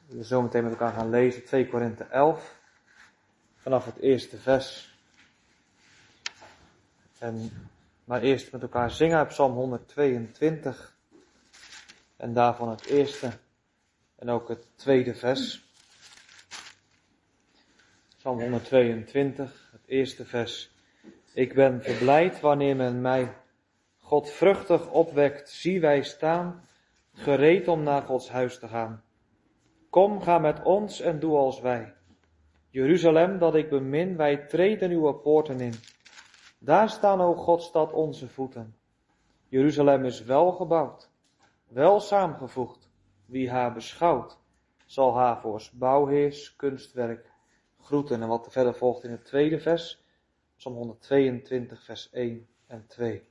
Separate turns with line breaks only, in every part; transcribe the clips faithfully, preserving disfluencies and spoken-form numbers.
We zo meteen met elkaar gaan lezen, twee Korinthe elf, vanaf het eerste vers. En maar eerst met elkaar zingen uit Psalm honderdtweeëntwintig. En daarvan het eerste en ook het tweede vers. Psalm honderdtweeëntwintig, het eerste vers. Ik ben verblijd wanneer men mij godvruchtig opwekt. Zie, wij staan, gereed om naar Gods huis te gaan. Kom, ga met ons en doe als wij. Jeruzalem, dat ik bemin, wij treden uw poorten in. Daar staan, o Godstad, onze voeten. Jeruzalem is wel gebouwd, wel saamgevoegd. Wie haar beschouwt, zal haar voor bouwheers kunstwerk groeten. En wat er verder volgt in het tweede vers, Psalm honderdtweeëntwintig, vers één en twee.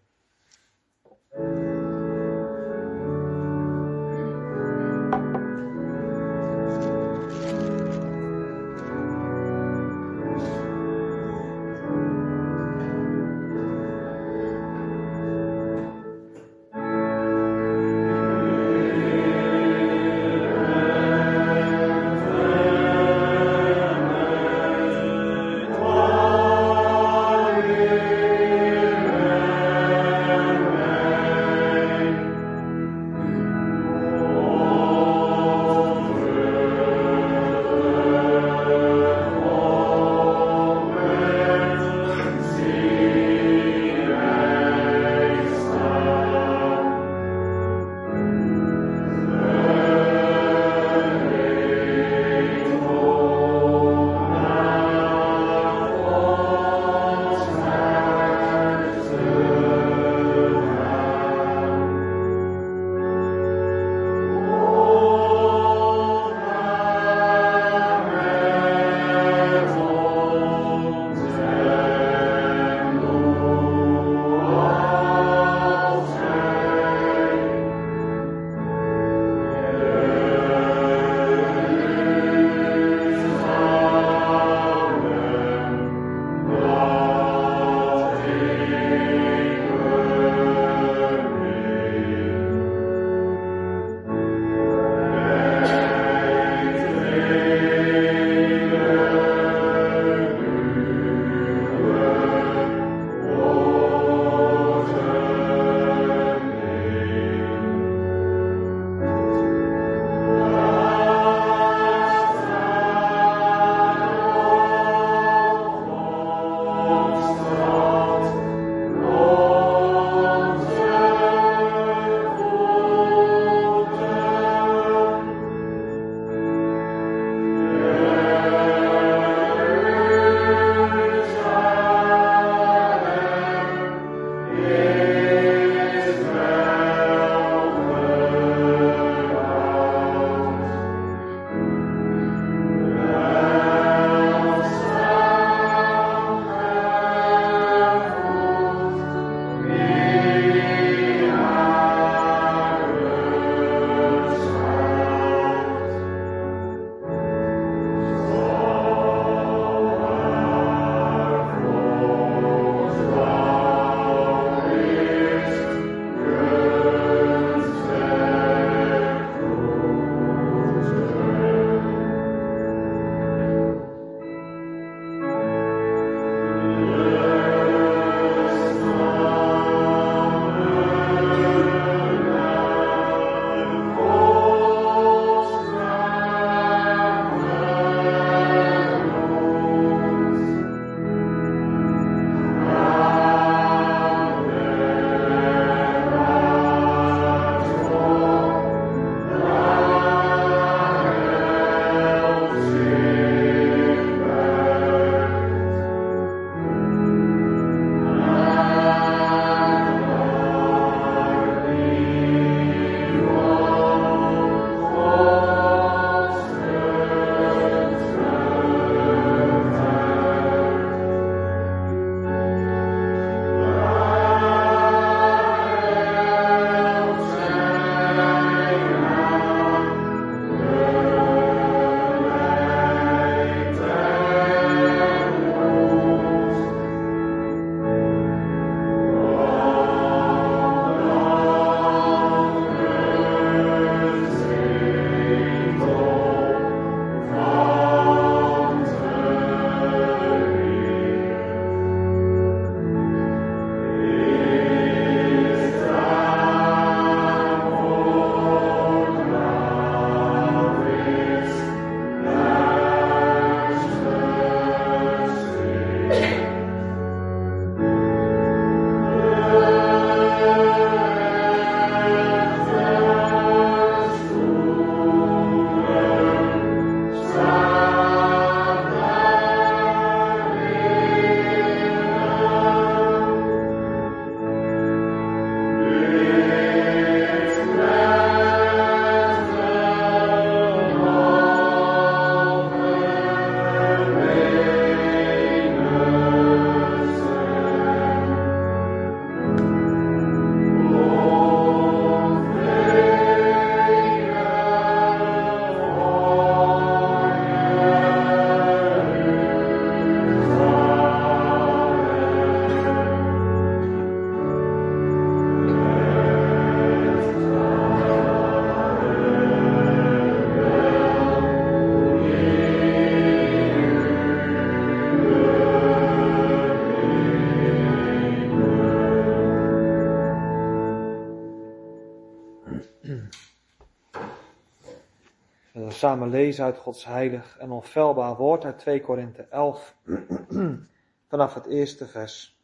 We samen lezen uit Gods heilig en onfeilbaar woord uit twee Korinthe elf, vanaf het eerste vers.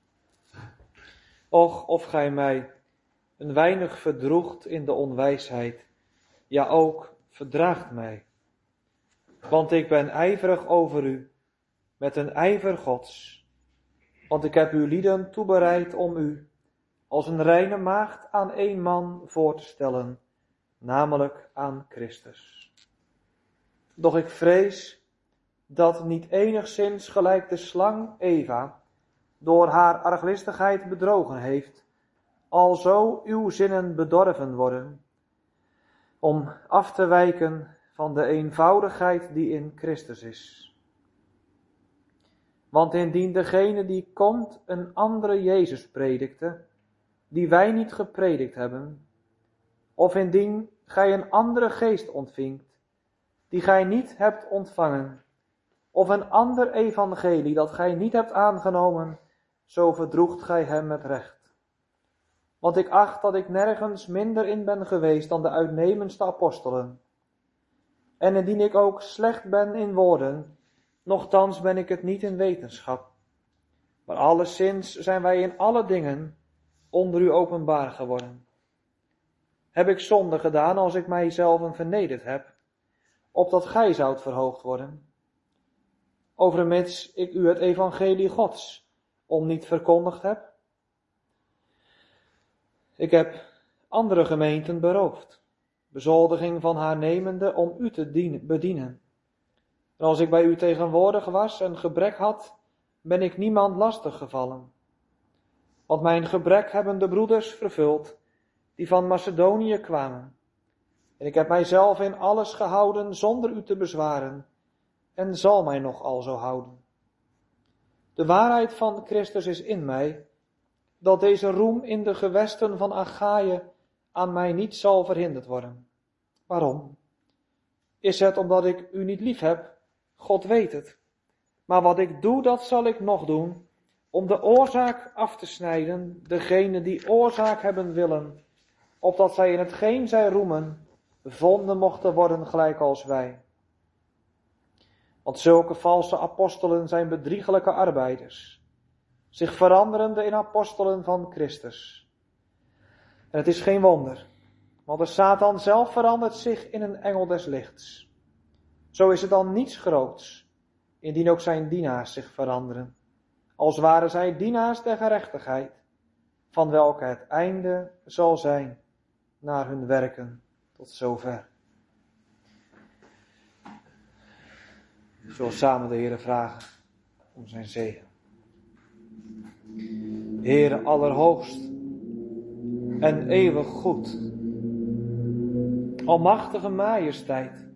Och, of gij mij een weinig verdroegt in de onwijsheid, ja ook verdraagt mij. Want ik ben ijverig over u, met een ijver Gods. Want ik heb uw lieden toebereid om u, als een reine maagd aan één man voor te stellen, namelijk aan Christus. Doch ik vrees dat niet enigszins gelijk de slang Eva door haar arglistigheid bedrogen heeft, alzo uw zinnen bedorven worden, om af te wijken van de eenvoudigheid die in Christus is. Want indien degene die komt een andere Jezus predikte, die wij niet gepredikt hebben, of indien gij een andere geest ontvingt, die gij niet hebt ontvangen, of een ander evangelie dat gij niet hebt aangenomen, zo verdroegt gij hem met recht. Want ik acht dat ik nergens minder in ben geweest dan de uitnemendste apostelen. En indien ik ook slecht ben in woorden, nochtans ben ik het niet in wetenschap. Maar alleszins zijn wij in alle dingen onder u openbaar geworden. Heb ik zonde gedaan als ik mijzelf vernederd heb, opdat gij zoudt verhoogd worden? Overmits ik u het evangelie Gods om niet verkondigd heb? Ik heb andere gemeenten beroofd, bezoldiging van haar nemende om u te dienen, bedienen. En als ik bij u tegenwoordig was en gebrek had, ben ik niemand lastig gevallen. Want mijn gebrek hebben de broeders vervuld, die van Macedonië kwamen. En ik heb mijzelf in alles gehouden zonder u te bezwaren, en zal mij nog al zo houden. De waarheid van Christus is in mij, dat deze roem in de gewesten van Achaïe aan mij niet zal verhinderd worden. Waarom? Is het omdat ik u niet lief heb? God weet het. Maar wat ik doe, dat zal ik nog doen, om de oorzaak af te snijden, degene die oorzaak hebben willen, opdat zij in hetgeen zij roemen, bevonden mochten worden gelijk als wij. Want zulke valse apostelen zijn bedriegelijke arbeiders, zich veranderende in apostelen van Christus. En het is geen wonder, want de Satan zelf verandert zich in een engel des lichts. Zo is het dan niets groots, indien ook zijn dienaars zich veranderen, als waren zij dienaars der gerechtigheid, van welke het einde zal zijn naar hun werken tot zover. We zullen samen de Heere vragen om zijn zegen. Heere allerhoogst en eeuwig goed, almachtige majesteit,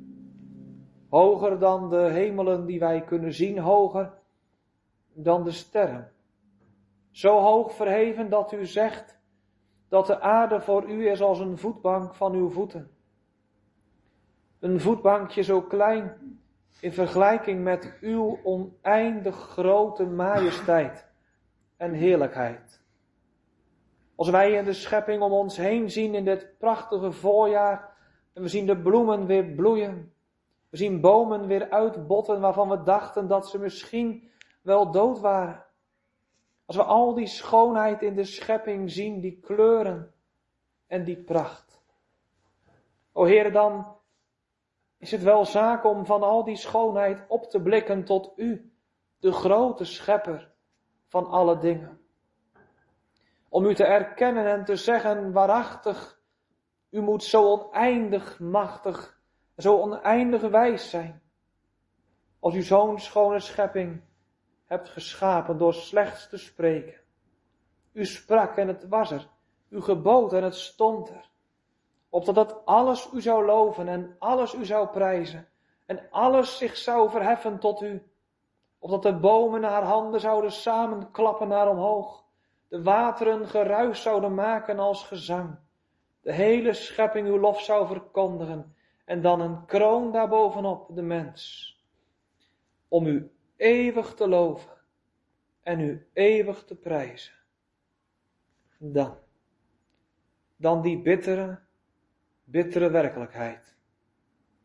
hoger dan de hemelen die wij kunnen zien, hoger dan de sterren. Zo hoog verheven dat u zegt dat de aarde voor u is als een voetbank van uw voeten. Een voetbankje zo klein in vergelijking met uw oneindig grote majesteit en heerlijkheid. Als wij in de schepping om ons heen zien in dit prachtige voorjaar en we zien de bloemen weer bloeien, we zien bomen weer uitbotten waarvan we dachten dat ze misschien wel dood waren. Als we al die schoonheid in de schepping zien, die kleuren en die pracht. O Heere, dan is het wel zaak om van al die schoonheid op te blikken tot u, de grote schepper van alle dingen. Om u te erkennen en te zeggen, waarachtig, u moet zo oneindig machtig, zo oneindig wijs zijn. Als u zo'n schone schepping hebt geschapen door slechts te spreken. U sprak en het was er, u gebood en het stond er. Opdat het alles u zou loven en alles u zou prijzen en alles zich zou verheffen tot u. Opdat de bomen haar handen zouden samenklappen naar omhoog, de wateren geruis zouden maken als gezang, de hele schepping uw lof zou verkondigen en dan een kroon daarbovenop de mens. Om u eeuwig te loven en u eeuwig te prijzen. Dan, dan die bittere, bittere werkelijkheid.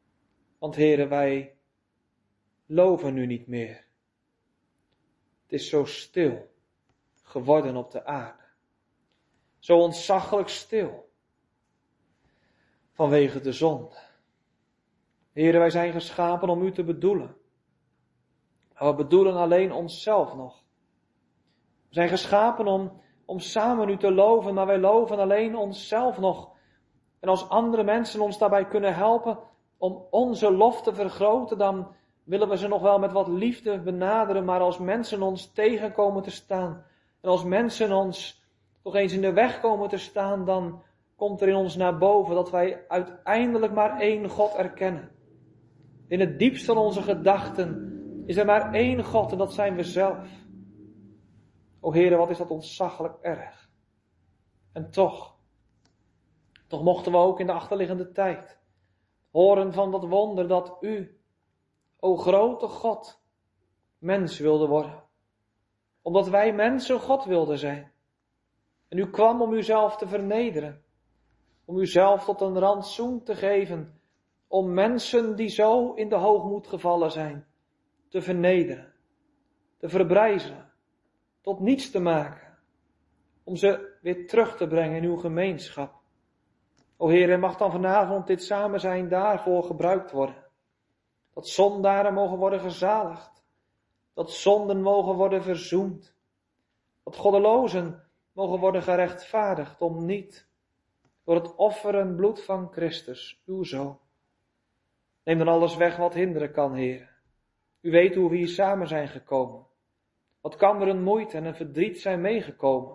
Want Heere, wij loven u niet meer. Het is zo stil geworden op de aarde. Zo ontzaglijk stil. Vanwege de zonde. Heere, wij zijn geschapen om u te bedoelen. Maar we bedoelen alleen onszelf nog. We zijn geschapen om, om samen u te loven, maar wij loven alleen onszelf nog. En als andere mensen ons daarbij kunnen helpen om onze lof te vergroten, dan willen we ze nog wel met wat liefde benaderen. Maar als mensen ons tegenkomen te staan, en als mensen ons toch eens in de weg komen te staan, dan komt er in ons naar boven dat wij uiteindelijk maar één God erkennen. In het diepst van onze gedachten is er maar één God en dat zijn we zelf. O Heere, wat is dat ontzaglijk erg. En toch, toch mochten we ook in de achterliggende tijd horen van dat wonder dat u, o grote God, mens wilde worden. Omdat wij mensen God wilden zijn. En u kwam om uzelf te vernederen. Om uzelf tot een rantsoen te geven. Om mensen die zo in de hoogmoed gevallen zijn, te vernederen. Te verbrijzelen. Tot niets te maken. Om ze weer terug te brengen in uw gemeenschap. O Heer, mag dan vanavond dit samen zijn daarvoor gebruikt worden. Dat zondaren mogen worden gezaligd. Dat zonden mogen worden verzoend. Dat goddelozen mogen worden gerechtvaardigd om niet door het offer en bloed van Christus, uw Zoon. Neem dan alles weg wat hinderen kan, Heer. U weet hoe we hier samen zijn gekomen. Wat kan er een moeite en een verdriet zijn meegekomen?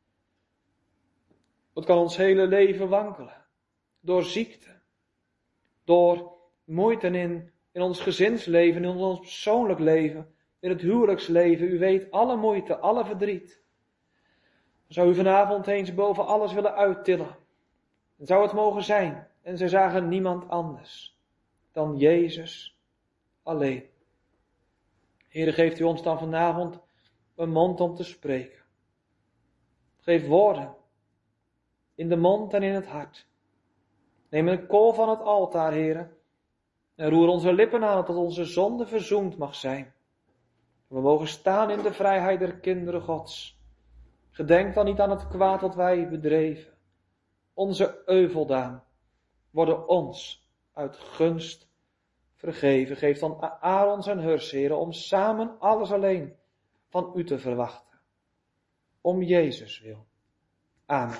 Wat kan ons hele leven wankelen? Door ziekte. Door moeite in, in ons gezinsleven, in ons persoonlijk leven, in het huwelijksleven. U weet alle moeite, alle verdriet. Zou u vanavond eens boven alles willen uittillen? En zou het mogen zijn? En zij zagen niemand anders dan Jezus alleen. Heere, geeft u ons dan vanavond een mond om te spreken. Geef woorden in de mond en in het hart. Neem een kool van het altaar, Heere, en roer onze lippen aan tot onze zonde verzoend mag zijn. We mogen staan in de vrijheid der kinderen Gods. Gedenk dan niet aan het kwaad wat wij bedreven. Onze euveldaden worden ons uit gunst vergeven. Geef dan Aarons en Hurs, Heere, om samen alles alleen van u te verwachten. Om Jezus wil. Amen.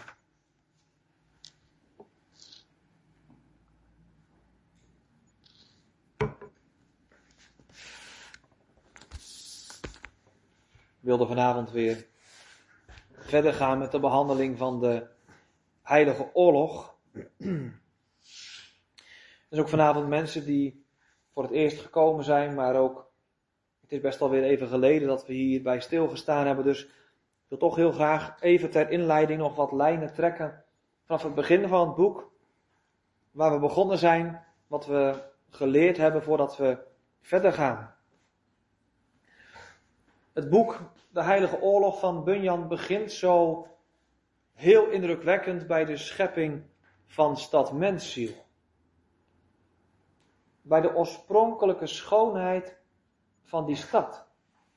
Ik wilde vanavond weer verder gaan met de behandeling van de Heilige Oorlog. Er zijn ook vanavond mensen die voor het eerst gekomen zijn, maar ook, het is best alweer even geleden dat we hierbij stilgestaan hebben, dus ik wil toch heel graag even ter inleiding nog wat lijnen trekken vanaf het begin van het boek, waar we begonnen zijn, wat we geleerd hebben voordat we verder gaan. Het boek De Heilige Oorlog van Bunyan begint zo heel indrukwekkend bij de schepping van stad Mensziel. Bij de oorspronkelijke schoonheid van die stad.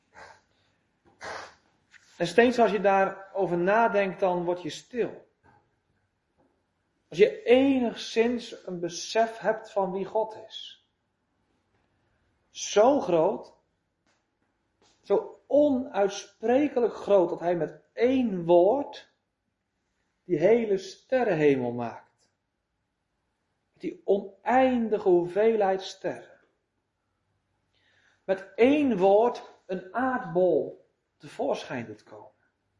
En steeds als je daarover nadenkt, dan word je stil. Als je enigszins een besef hebt van wie God is. Zo groot, zo onuitsprekelijk groot, dat hij met één woord die hele sterrenhemel maakt. Die oneindige hoeveelheid sterren. Met één woord een aardbol tevoorschijn doet komen.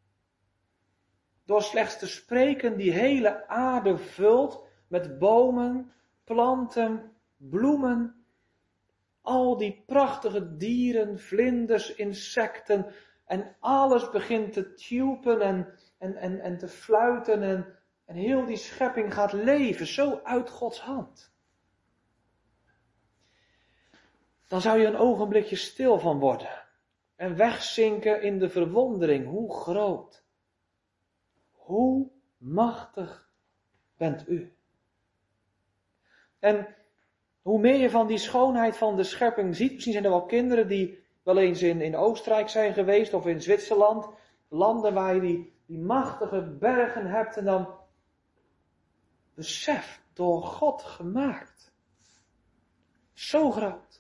Door slechts te spreken die hele aarde vult met bomen, planten, bloemen. Al die prachtige dieren, vlinders, insecten en alles begint te tjupen en, en, en, en te fluiten en, en heel die schepping gaat leven, zo uit Gods hand. Dan zou je een ogenblikje stil van worden en wegzinken in de verwondering. Hoe groot, hoe machtig bent u. En Hoe meer je van die schoonheid van de schepping ziet, misschien zijn er wel kinderen die wel eens in, in Oostenrijk zijn geweest of in Zwitserland, landen waar je die, die machtige bergen hebt en dan besef, door God gemaakt. Zo groot.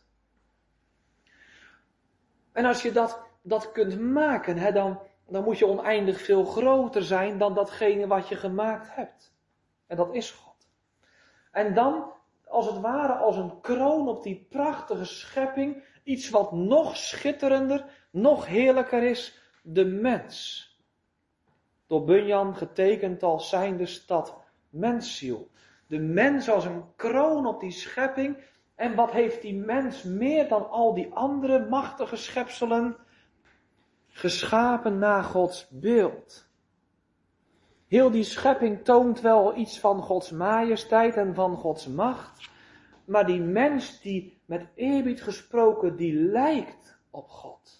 En als je dat, dat kunt maken, hè, dan, dan moet je oneindig veel groter zijn dan datgene wat je gemaakt hebt. En dat is God. En dan, als het ware als een kroon op die prachtige schepping, iets wat nog schitterender, nog heerlijker is, de mens. Door Bunyan getekend als zijnde stad mensziel. De mens als een kroon op die schepping. En wat heeft die mens meer dan al die andere machtige schepselen? Geschapen naar Gods beeld. Heel die schepping toont wel iets van Gods majesteit en van Gods macht. Maar die mens die met eerbied gesproken, die lijkt op God.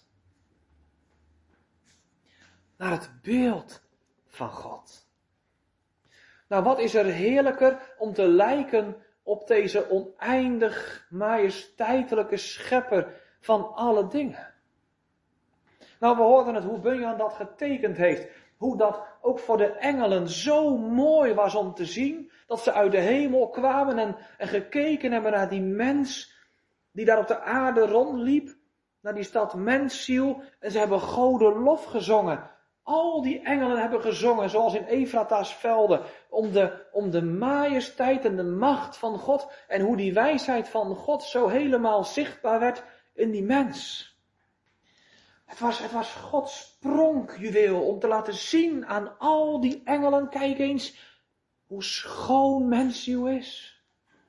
Naar het beeld van God. Nou, wat is er heerlijker om te lijken op deze oneindig majesteitelijke schepper van alle dingen. Nou, we hoorden het hoe Bunyan dat getekend heeft. Hoe dat ook voor de engelen zo mooi was om te zien. Dat ze uit de hemel kwamen en, en gekeken hebben naar die mens die daar op de aarde rondliep. Naar die stad mensziel. En ze hebben Goden lof gezongen. Al die engelen hebben gezongen, zoals in Efrata's velden, om de, om de majesteit en de macht van God. En hoe die wijsheid van God zo helemaal zichtbaar werd in die mens. Het was, het was Gods pronkjuweel om te laten zien aan al die engelen, kijk eens, hoe schoon mensziel is.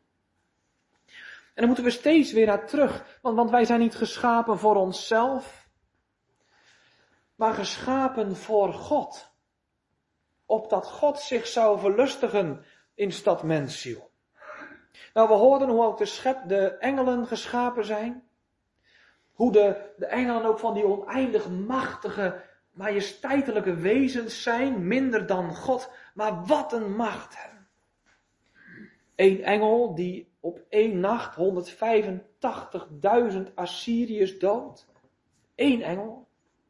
En dan moeten we steeds weer naar terug, want, want wij zijn niet geschapen voor onszelf, maar geschapen voor God. Opdat God zich zou verlustigen in stad mensziel. Nou, we hoorden hoe ook de, schep, de engelen geschapen zijn. Hoe de, de engelen ook van die oneindig machtige, majesteitelijke wezens zijn, minder dan God. Maar wat een macht hebben. Eén engel die op één nacht honderdvijfentachtigduizend Assyriërs doodt. Eén engel.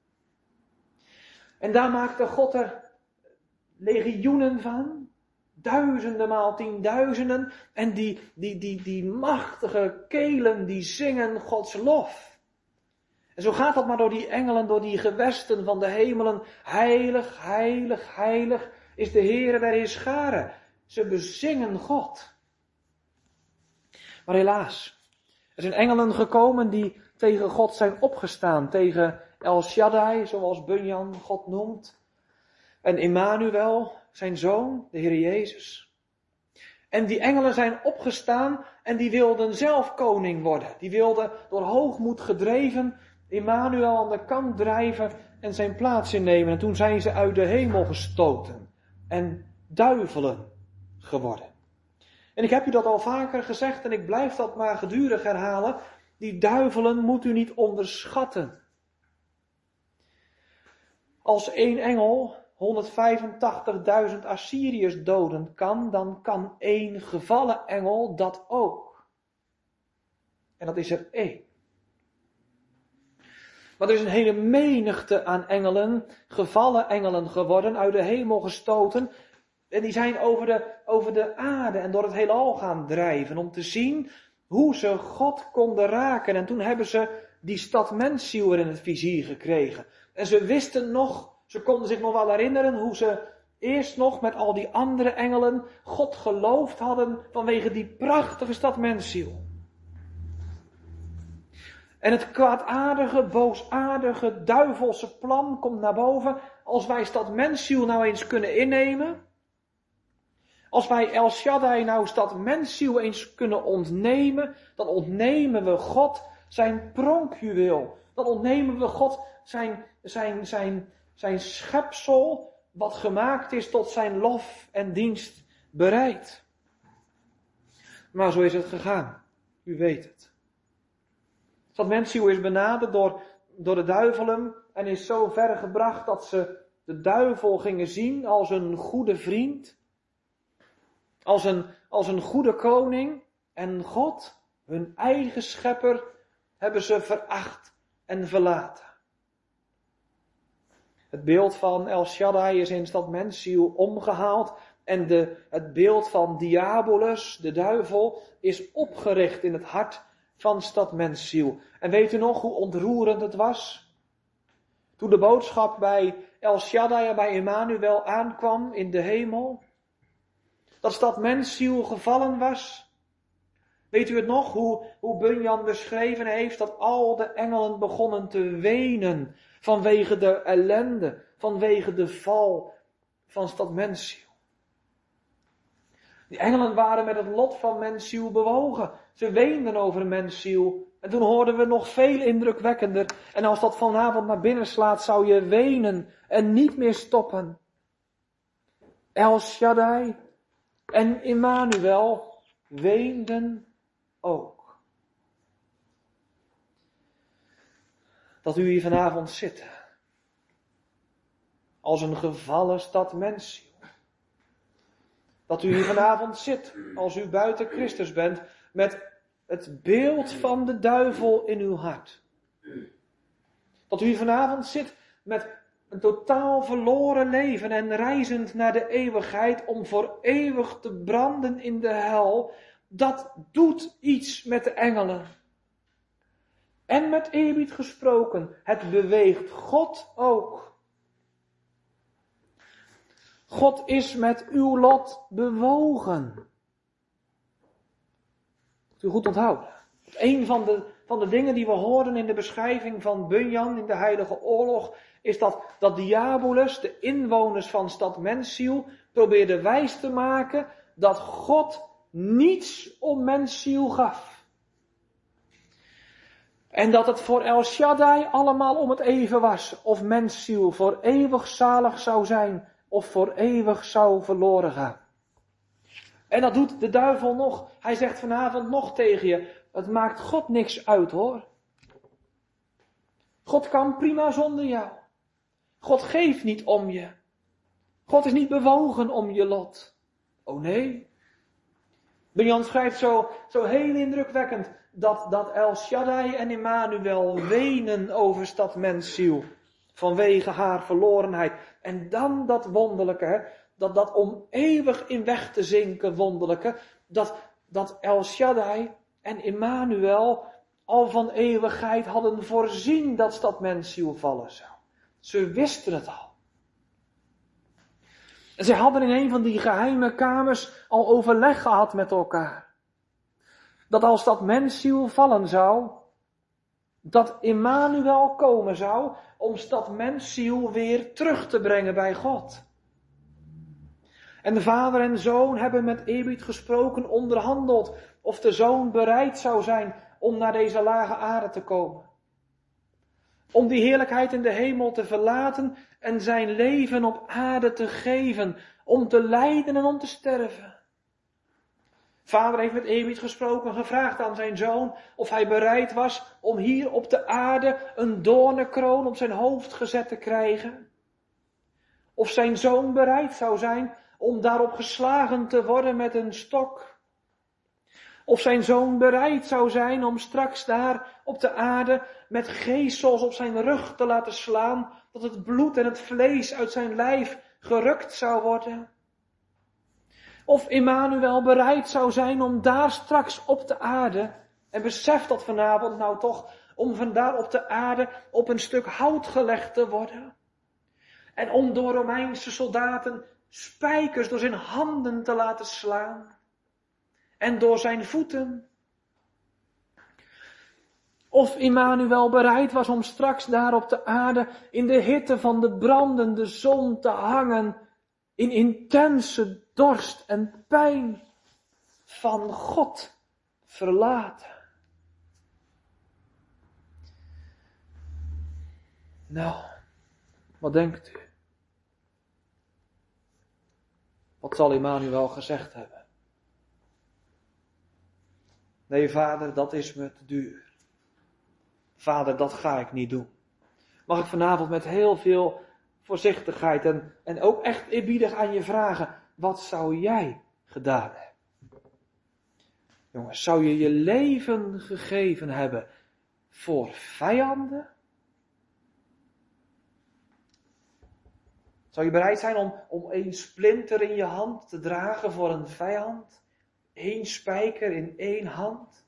En daar maakte God er legioenen van. Duizenden maal tienduizenden. En die, die, die, die machtige kelen die zingen Gods lof. En zo gaat dat maar door die engelen, door die gewesten van de hemelen. Heilig, heilig, heilig is de Heere der Heerscharen. Ze bezingen God. Maar helaas, er zijn engelen gekomen die tegen God zijn opgestaan. Tegen El Shaddai, zoals Bunyan God noemt. En Immanuel, zijn zoon, de Heer Jezus. En die engelen zijn opgestaan en die wilden zelf koning worden. Die wilden door hoogmoed gedreven Immanuel aan de kant drijven en zijn plaats innemen. En toen zijn ze uit de hemel gestoten en duivelen geworden. En ik heb u dat al vaker gezegd en ik blijf dat maar gedurig herhalen. Die duivelen moet u niet onderschatten. Als één engel honderdvijfentachtigduizend Assyriërs doden kan, dan kan één gevallen engel dat ook. En dat is er één. Maar er is een hele menigte aan engelen, gevallen engelen geworden, uit de hemel gestoten. En die zijn over de, over de aarde en door het heelal gaan drijven om te zien hoe ze God konden raken. En toen hebben ze die stad mensziel in het vizier gekregen. En ze wisten nog, ze konden zich nog wel herinneren hoe ze eerst nog met al die andere engelen God geloofd hadden vanwege die prachtige stad mensziel. En het kwaadaardige, boosaardige, duivelse plan komt naar boven. Als wij stad mensziel nou eens kunnen innemen. Als wij El Shaddai nou stad mensziel eens kunnen ontnemen. Dan ontnemen we God zijn pronkjuweel. Dan ontnemen we God zijn, zijn, zijn, zijn schepsel. Wat gemaakt is tot zijn lof en dienst bereid. Maar zo is het gegaan. U weet het. Stad mensziel is benaderd door, door de duivelen en is zo ver gebracht dat ze de duivel gingen zien als een goede vriend. Als een, als een goede koning. En God, Hun eigen schepper hebben ze veracht en verlaten. Het beeld van El Shaddai is in stad Mensziel omgehaald en de, het beeld van Diabolus, de duivel, is opgericht in het hart van stad Mensziel. En weet u nog hoe ontroerend het was? Toen de boodschap bij El Shaddai en bij Emmanuel aankwam in de hemel, dat stad Mensziel gevallen was. Weet u het nog, hoe, hoe Bunyan beschreven heeft dat al de engelen begonnen te wenen vanwege de ellende, vanwege de val van stad Mensziel. Die engelen waren met het lot van Mensziel bewogen. Ze weenden over Mensziel. En toen hoorden we nog veel indrukwekkender. En als dat vanavond naar binnen slaat, zou je wenen en niet meer stoppen. El Shaddai en Emmanuel weenden ook. Dat u hier vanavond zit, als een gevallen stad Mensziel. Dat u hier vanavond zit, als u buiten Christus bent, met het beeld van de duivel in uw hart. Dat u hier vanavond zit met een totaal verloren leven en reizend naar de eeuwigheid om voor eeuwig te branden in de hel. Dat doet iets met de engelen. En met eerbied gesproken, het beweegt God ook. God is met uw lot bewogen. Moet u goed onthouden. Een van de, van de dingen die we hoorden in de beschrijving van Bunyan in de Heilige Oorlog, is dat, dat Diabolus, de inwoners van stad Mensziel, probeerde wijs te maken dat God niets om Mensziel gaf. En dat het voor El Shaddai allemaal om het even was, of Mensziel voor eeuwig zalig zou zijn, of voor eeuwig zou verloren gaan. En dat doet de duivel nog. Hij zegt vanavond nog tegen je, het maakt God niks uit hoor. God kan prima zonder jou. God geeft niet om je. God is niet bewogen om je lot. Oh nee. Bunyan schrijft zo, zo heel indrukwekkend dat, dat El Shaddai en Emmanuel wenen over stad Mensziel. Vanwege haar verlorenheid. En dan dat wonderlijke, hè, dat dat om eeuwig in weg te zinken wonderlijke, dat, dat El Shaddai en Emmanuel al van eeuwigheid hadden voorzien dat stad Mensziel vallen zou. Ze wisten het al. En ze hadden in een van die geheime kamers al overleg gehad met elkaar. Dat als stad Mensziel vallen zou, dat Emmanuel komen zou om stad Mensziel weer terug te brengen bij God. En de vader en zoon hebben met eerbied gesproken onderhandeld of de zoon bereid zou zijn om naar deze lage aarde te komen. Om die heerlijkheid in de hemel te verlaten en zijn leven op aarde te geven, om te lijden en om te sterven. Vader heeft met eerbied gesproken, gevraagd aan zijn zoon of hij bereid was om hier op de aarde een doornenkroon op zijn hoofd gezet te krijgen. Of zijn zoon bereid zou zijn om daarop geslagen te worden met een stok. Of zijn zoon bereid zou zijn om straks daar op de aarde met geesels op zijn rug te laten slaan, dat het bloed en het vlees uit zijn lijf gerukt zou worden. Of Emmanuel bereid zou zijn om daar straks op de aarde, en besef dat vanavond nou toch, om vandaar op de aarde op een stuk hout gelegd te worden. En om door Romeinse soldaten spijkers door zijn handen te laten slaan. En door zijn voeten. Of Emmanuel bereid was om straks daar op de aarde in de hitte van de brandende zon te hangen. In intense dorst en pijn van God verlaten. Nou, wat denkt u? Wat zal Emmanuel gezegd hebben? Nee, vader, dat is me te duur. Vader, dat ga ik niet doen. Mag ik vanavond met heel veel voorzichtigheid en, en ook echt eerbiedig aan je vragen, wat zou jij gedaan hebben? Jongens, zou je je leven gegeven hebben voor vijanden? Zou je bereid zijn om, om één splinter in je hand te dragen voor een vijand? Eén spijker in één hand?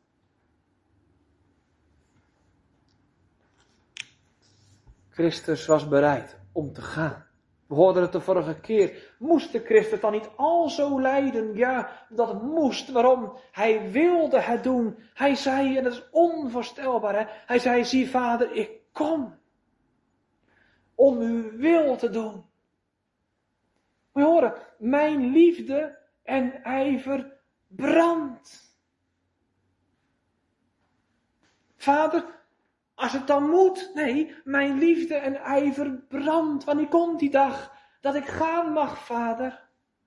Christus was bereid om te gaan. We hoorden het de vorige keer. Moest de Christus dan niet al zo lijden? Ja, dat moest. Waarom? Hij wilde het doen. Hij zei, en dat is onvoorstelbaar, hè? Hij zei, zie Vader, ik kom om uw wil te doen. We horen, mijn liefde en ijver brandt. Vader, als het dan moet, nee, mijn liefde en ijver brandt. Wanneer komt die dag dat ik gaan mag, Vader?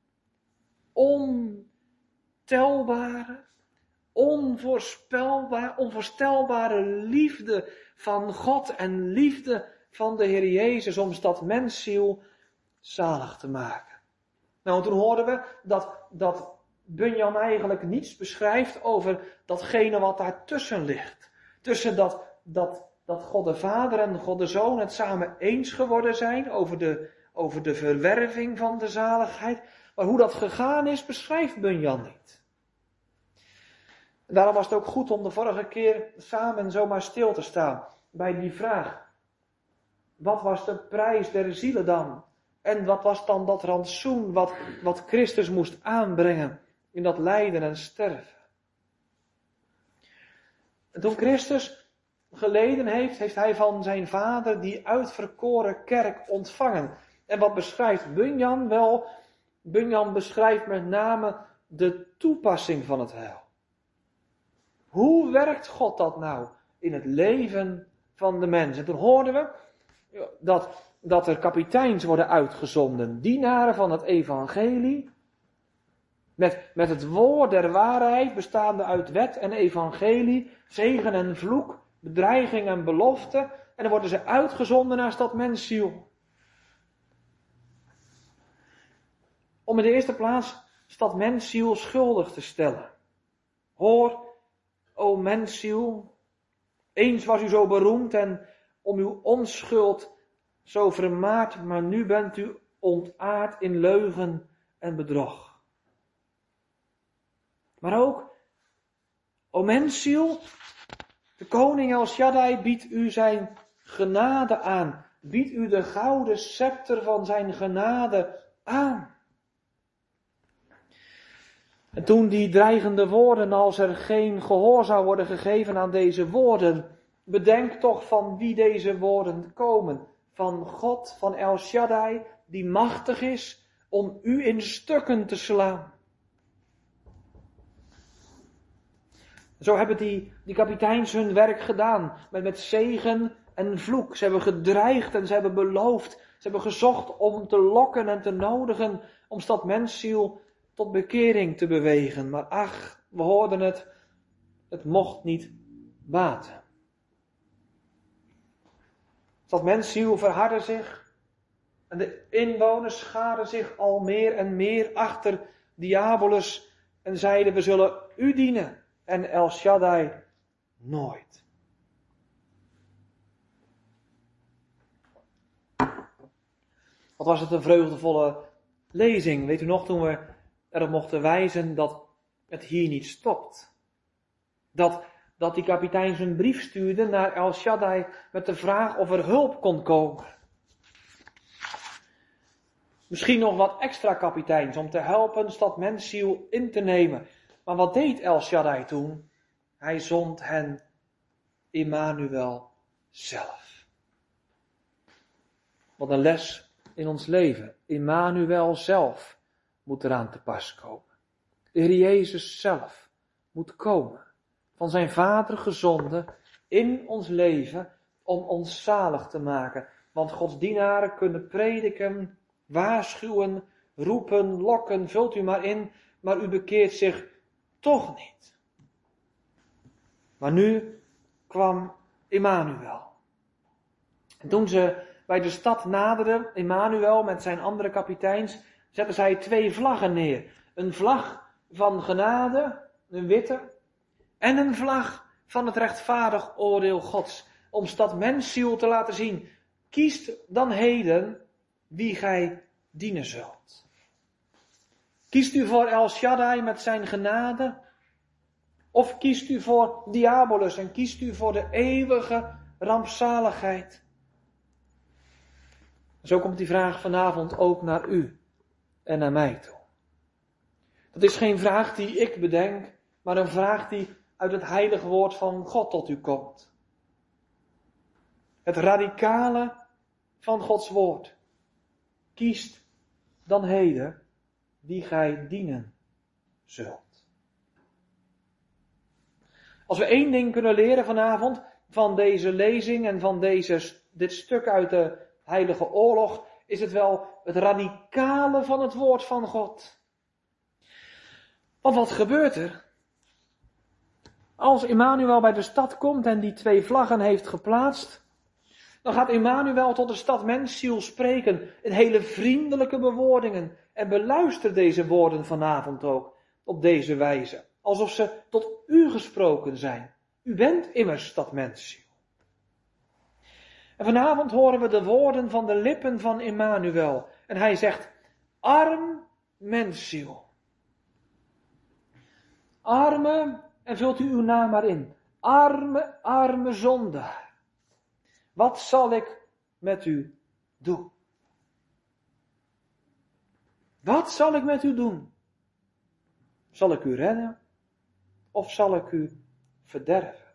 Ontelbare, onvoorspelbaar, onvoorstelbare liefde van God en liefde van de Heer Jezus om dat mensziel zalig te maken. Nou, toen hoorden we dat, dat Bunyan eigenlijk niets beschrijft over datgene wat daartussen ligt. Tussen dat, dat, dat God de Vader en God de Zoon het samen eens geworden zijn over de, over de verwerving van de zaligheid. Maar hoe dat gegaan is, beschrijft Bunyan niet. En daarom was het ook goed om de vorige keer samen zomaar stil te staan bij die vraag. Wat was de prijs der zielen dan? En wat was dan dat rantsoen wat, wat Christus moest aanbrengen in dat lijden en sterven? En toen Christus geleden heeft, heeft hij van zijn Vader die uitverkoren kerk ontvangen. En wat beschrijft Bunyan? Wel, Bunyan beschrijft met name de toepassing van het heil. Hoe werkt God dat nou in het leven van de mens? En toen hoorden we dat... dat er kapiteins worden uitgezonden, dienaren van het evangelie, met, met het woord der waarheid, bestaande uit wet en evangelie, zegen en vloek, bedreiging en belofte, en dan worden ze uitgezonden naar dat mensziel. Om in de eerste plaats dat mensziel schuldig te stellen. Hoor, o mensziel, eens was u zo beroemd en om uw onschuld zo vermaard, maar nu bent u ontaard in leugen en bedrog. Maar ook, o mensziel, de koning El Shaddai biedt u zijn genade aan. Biedt u de gouden scepter van zijn genade aan. En toen die dreigende woorden, als er geen gehoor zou worden gegeven aan deze woorden, bedenk toch van wie deze woorden komen. Van God, van El Shaddai, die machtig is om u in stukken te slaan. Zo hebben die, die kapiteins hun werk gedaan, met, met zegen en vloek. Ze hebben gedreigd en ze hebben beloofd. Ze hebben gezocht om te lokken en te nodigen, om dat mensziel tot bekering te bewegen. Maar ach, we hoorden het, het mocht niet baten. Dat mensziel verhardde zich en de inwoners schaarden zich al meer en meer achter Diabolus en zeiden, we zullen u dienen en El Shaddai nooit. Wat was het een vreugdevolle lezing. Weet u nog, toen we erop mochten wijzen dat het hier niet stopt. Dat... Dat die kapitein zijn brief stuurde naar El Shaddai met de vraag of er hulp kon komen. Misschien nog wat extra kapiteins om te helpen dat mensziel in te nemen. Maar wat deed El Shaddai toen? Hij zond hen Immanuel zelf. Wat een les in ons leven. Immanuel zelf moet eraan te pas komen. De Heer Jezus zelf moet komen. Van zijn Vader gezonden in ons leven om ons zalig te maken. Want Gods dienaren kunnen prediken, waarschuwen, roepen, lokken, vult u maar in, maar u bekeert zich toch niet. Maar nu kwam Immanuel. En toen ze bij de stad naderden, Immanuel met zijn andere kapiteins, zetten zij twee vlaggen neer. Een vlag van genade, een witte,
en een vlag van het rechtvaardig oordeel Gods, om stad mensziel te laten zien. Kiest dan heden wie gij dienen zult. Kiest u voor El Shaddai met zijn genade? Of kiest u voor Diabolus en kiest u voor de eeuwige rampzaligheid? Zo komt die vraag vanavond ook naar u en naar mij toe. Dat is geen vraag die ik bedenk, maar een vraag die uit het heilige woord van God tot u komt. Het radicale van Gods woord. Kiest dan heden wie gij dienen zult. Als we één ding kunnen leren vanavond van deze lezing en van deze, dit stuk uit de heilige oorlog, is het wel het radicale van het woord van God. Want wat gebeurt er? Als Immanuel bij de stad komt en die twee vlaggen heeft geplaatst, dan gaat Immanuel tot de stad mensziel spreken in hele vriendelijke bewoordingen. En beluister deze woorden vanavond ook op deze wijze, alsof ze tot u gesproken zijn. U bent immers stad mensziel. En vanavond horen we de woorden van de lippen van Immanuel. En hij zegt, arm mensziel. Arme, en vult u uw naam maar in. Arme, arme zondaar. Wat zal ik met u doen? Wat zal ik met u doen? Zal ik u redden? Of zal ik u verderven?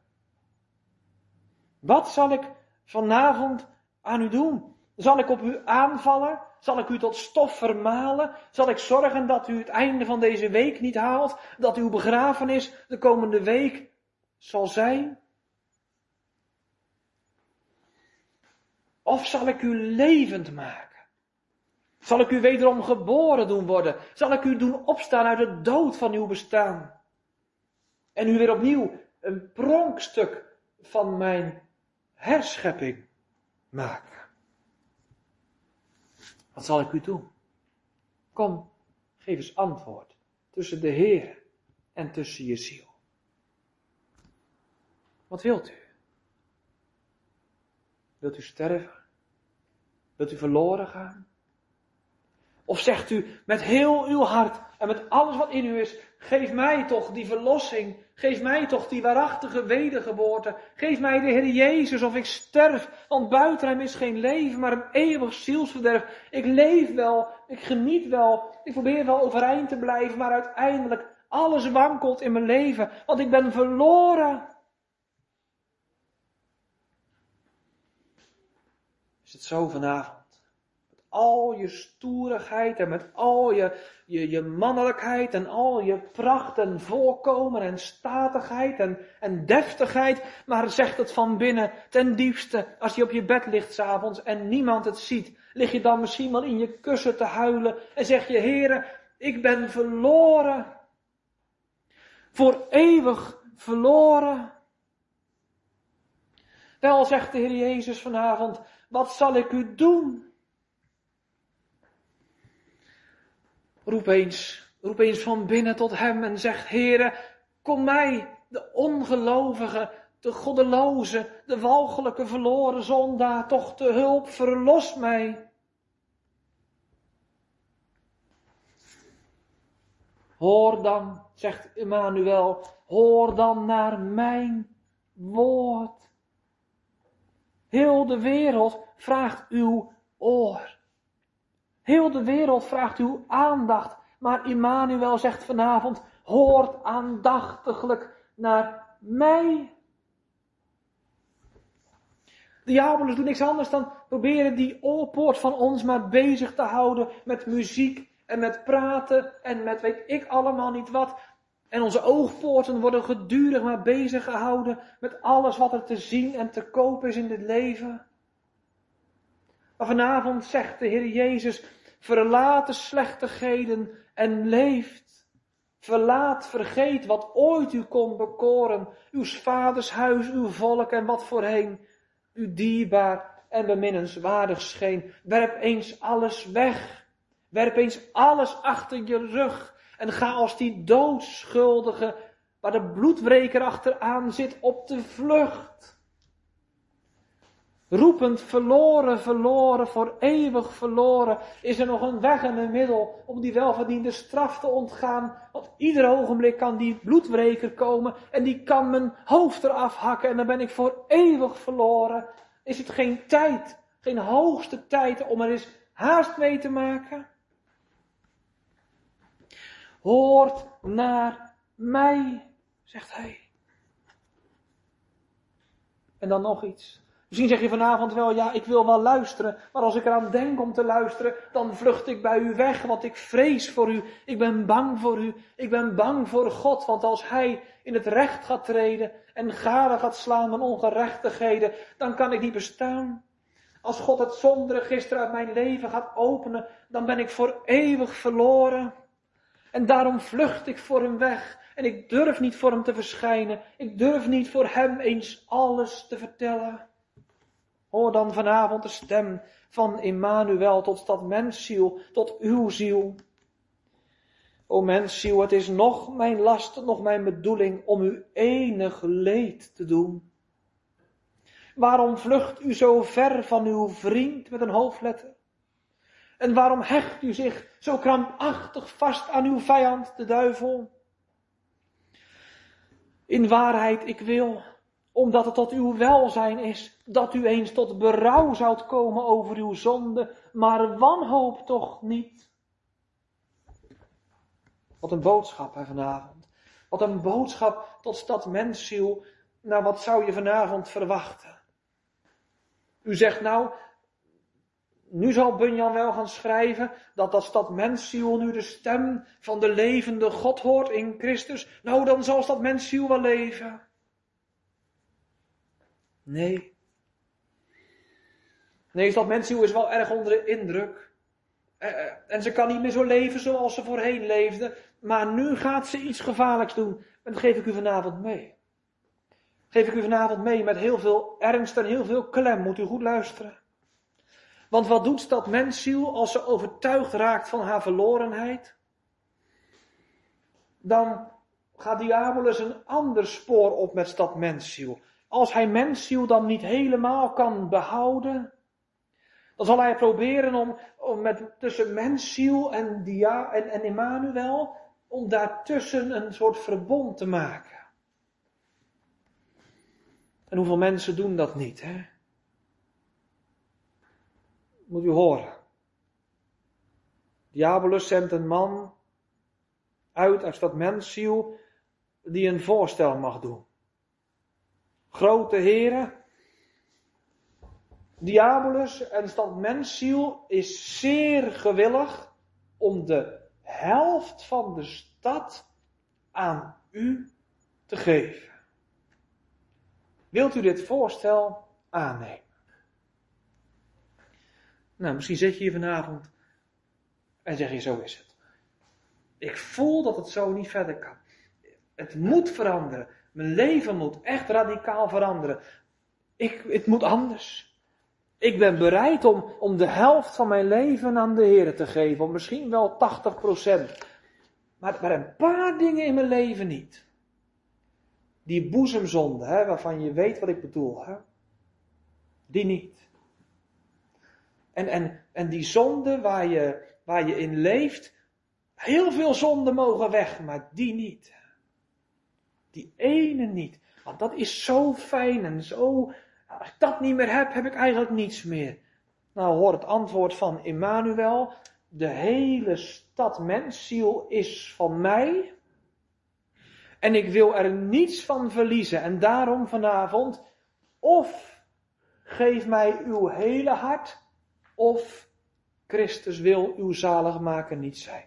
Wat zal ik vanavond aan u doen? Zal ik op u aanvallen? Zal ik u tot stof vermalen? Zal ik zorgen dat u het einde van deze week niet haalt? Dat uw begrafenis de komende week zal zijn? Of zal ik u levend maken? Zal ik u wederom geboren doen worden? Zal ik u doen opstaan uit de dood van uw bestaan? En u weer opnieuw een pronkstuk van mijn herschepping maken? Wat zal ik u doen? Kom, geef eens antwoord tussen de Heer en tussen je ziel. Wat wilt u? Wilt u sterven? Wilt u verloren gaan? Of zegt u met heel uw hart en met alles wat in u is, geef mij toch die verlossing, geef mij toch die waarachtige wedergeboorte, geef mij de Heer Jezus of ik sterf, want buiten hem is geen leven, maar een eeuwig zielsverderf. Ik leef wel, ik geniet wel, ik probeer wel overeind te blijven, maar uiteindelijk alles wankelt in mijn leven, want ik ben verloren. Is het zo vanavond? Al je stoerigheid en met al je, je, je mannelijkheid en al je pracht en voorkomen en statigheid en, en deftigheid. Maar zegt het van binnen ten diepste, als je op je bed ligt 's avonds en niemand het ziet, lig je dan misschien wel in je kussen te huilen en zeg je, Heere, ik ben verloren. Voor eeuwig verloren. Wel, zegt de Heer Jezus vanavond, wat zal ik u doen? Roep eens, roep eens van binnen tot hem en zeg, Heere, kom mij, de ongelovige, de goddeloze, de walgelijke verloren zondaar, toch te hulp, verlos mij. Hoor dan, zegt Immanuel, hoor dan naar mijn woord. Heel de wereld vraagt uw oor. Heel de wereld vraagt uw aandacht, maar Immanuel zegt vanavond, hoort aandachtiglijk naar mij. De diabolen doen niks anders dan proberen die oorpoort van ons maar bezig te houden met muziek en met praten en met weet ik allemaal niet wat. En onze oogpoorten worden gedurig maar bezig gehouden met alles wat er te zien en te kopen is in dit leven. Maar vanavond zegt de Heer Jezus, verlaat de slechtigheden en leeft. Verlaat, vergeet wat ooit u kon bekoren, uw vaders huis, uw volk en wat voorheen u dierbaar en beminnenswaardig scheen. Werp eens alles weg. Werp eens alles achter je rug en ga als die doodschuldige waar de bloedwreker achteraan zit op de vlucht. Roepend verloren, verloren, voor eeuwig verloren, is er nog een weg en een middel om die welverdiende straf te ontgaan. Want ieder ogenblik kan die bloedwreker komen en die kan mijn hoofd eraf hakken en dan ben ik voor eeuwig verloren. Is het geen tijd, geen hoogste tijd om er eens haast mee te maken? Hoort naar mij, zegt hij. En dan nog iets. Misschien zeg je vanavond wel, ja, ik wil wel luisteren, maar als ik eraan denk om te luisteren, dan vlucht ik bij u weg, want ik vrees voor u, ik ben bang voor u, ik ben bang voor God, want als hij in het recht gaat treden en gade gaat slaan van ongerechtigheden, dan kan ik niet bestaan. Als God het zonderegister uit mijn leven gaat openen, dan ben ik voor eeuwig verloren. En daarom vlucht ik voor hem weg. En ik durf niet voor hem te verschijnen. Ik durf niet voor hem eens alles te vertellen. Hoor dan vanavond de stem van Immanuel tot dat mensziel, tot uw ziel. O mensziel, het is nog mijn last, nog mijn bedoeling om u enig leed te doen. Waarom vlucht u zo ver van uw vriend met een hoofdletter? En waarom hecht u zich zo krampachtig vast aan uw vijand, de duivel? In waarheid, ik wil, omdat het tot uw welzijn is, dat u eens tot berouw zoudt komen over uw zonde, maar wanhoop toch niet. Wat een boodschap hè, vanavond. Wat een boodschap tot dat mensziel. Nou, wat zou je vanavond verwachten? U zegt nou, nu zal Bunyan wel gaan schrijven dat dat stad mensziel nu de stem van de levende God hoort in Christus. Nou, dan zal dat mensziel wel leven. Nee. Nee, dat mensziel is wel erg onder de indruk. En ze kan niet meer zo leven zoals ze voorheen leefde. Maar nu gaat ze iets gevaarlijks doen. En dat geef ik u vanavond mee. Geef ik u vanavond mee met heel veel ernst en heel veel klem. Moet u goed luisteren. Want wat doet dat mensziel als ze overtuigd raakt van haar verlorenheid? Dan gaat Diabolus een ander spoor op met dat mensziel. Als hij mensziel dan niet helemaal kan behouden, dan zal hij proberen om, om met, tussen mensziel en, dia, en, en Immanuel, om daartussen een soort verbond te maken. En hoeveel mensen doen dat niet, hè? Moet u horen. Diabolus zendt een man uit uit dat mensziel die een voorstel mag doen. Grote heren, Diabolus en dat mensziel is zeer gewillig om de helft van de stad aan u te geven. Wilt u dit voorstel aannemen? Nou, misschien zit je hier vanavond en zeg je, zo is het. Ik voel dat het zo niet verder kan. Het moet veranderen. Mijn leven moet echt radicaal veranderen. Ik, het moet anders. Ik ben bereid om, om de helft van mijn leven aan de Heer te geven. Of misschien wel tachtig procent. Maar, maar een paar dingen in mijn leven niet. Die boezemzonde, hè, waarvan je weet wat ik bedoel. Hè? Die niet. En, en, en die zonde waar je, waar je in leeft. Heel veel zonden mogen weg, maar die niet. Die ene niet. Want dat is zo fijn en zo. Als ik dat niet meer heb, heb ik eigenlijk niets meer. Nou, hoor het antwoord van Immanuel. De hele stad mensziel is van mij. En ik wil er niets van verliezen. En daarom vanavond, of geef mij uw hele hart, of Christus wil uw zaligmaker niet zijn.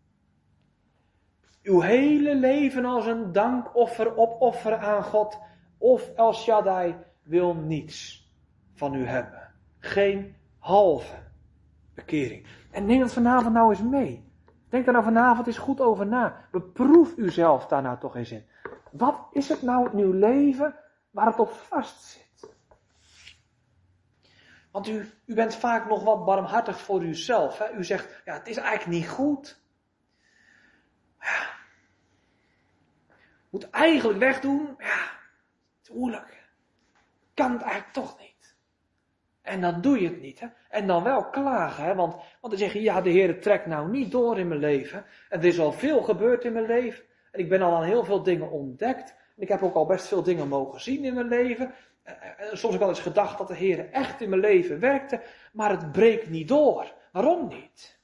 Uw hele leven als een dankoffer opofferen aan God, of El Shaddai wil niets van u hebben. Geen halve bekering. En neem dat vanavond nou eens mee. Denk daar nou vanavond eens goed over na. Beproef uzelf daar nou toch eens in. Wat is het nou in uw leven waar het op vast zit? Want u, u bent vaak nog wat barmhartig voor uzelf. Hè? U zegt, ja, het is eigenlijk niet goed. Ja. Moet eigenlijk wegdoen. Ja, het is moeilijk. Kan het eigenlijk toch niet. En dan doe je het niet. Hè? En dan wel klagen. Hè? Want, want dan zeg je, ja, de Heer trekt nou niet door in mijn leven. En er is al veel gebeurd in mijn leven. En ik ben al aan heel veel dingen ontdekt. En ik heb ook al best veel dingen mogen zien in mijn leven. En soms heb ik wel eens gedacht dat de Heer echt in mijn leven werkte. Maar het breekt niet door. Waarom niet?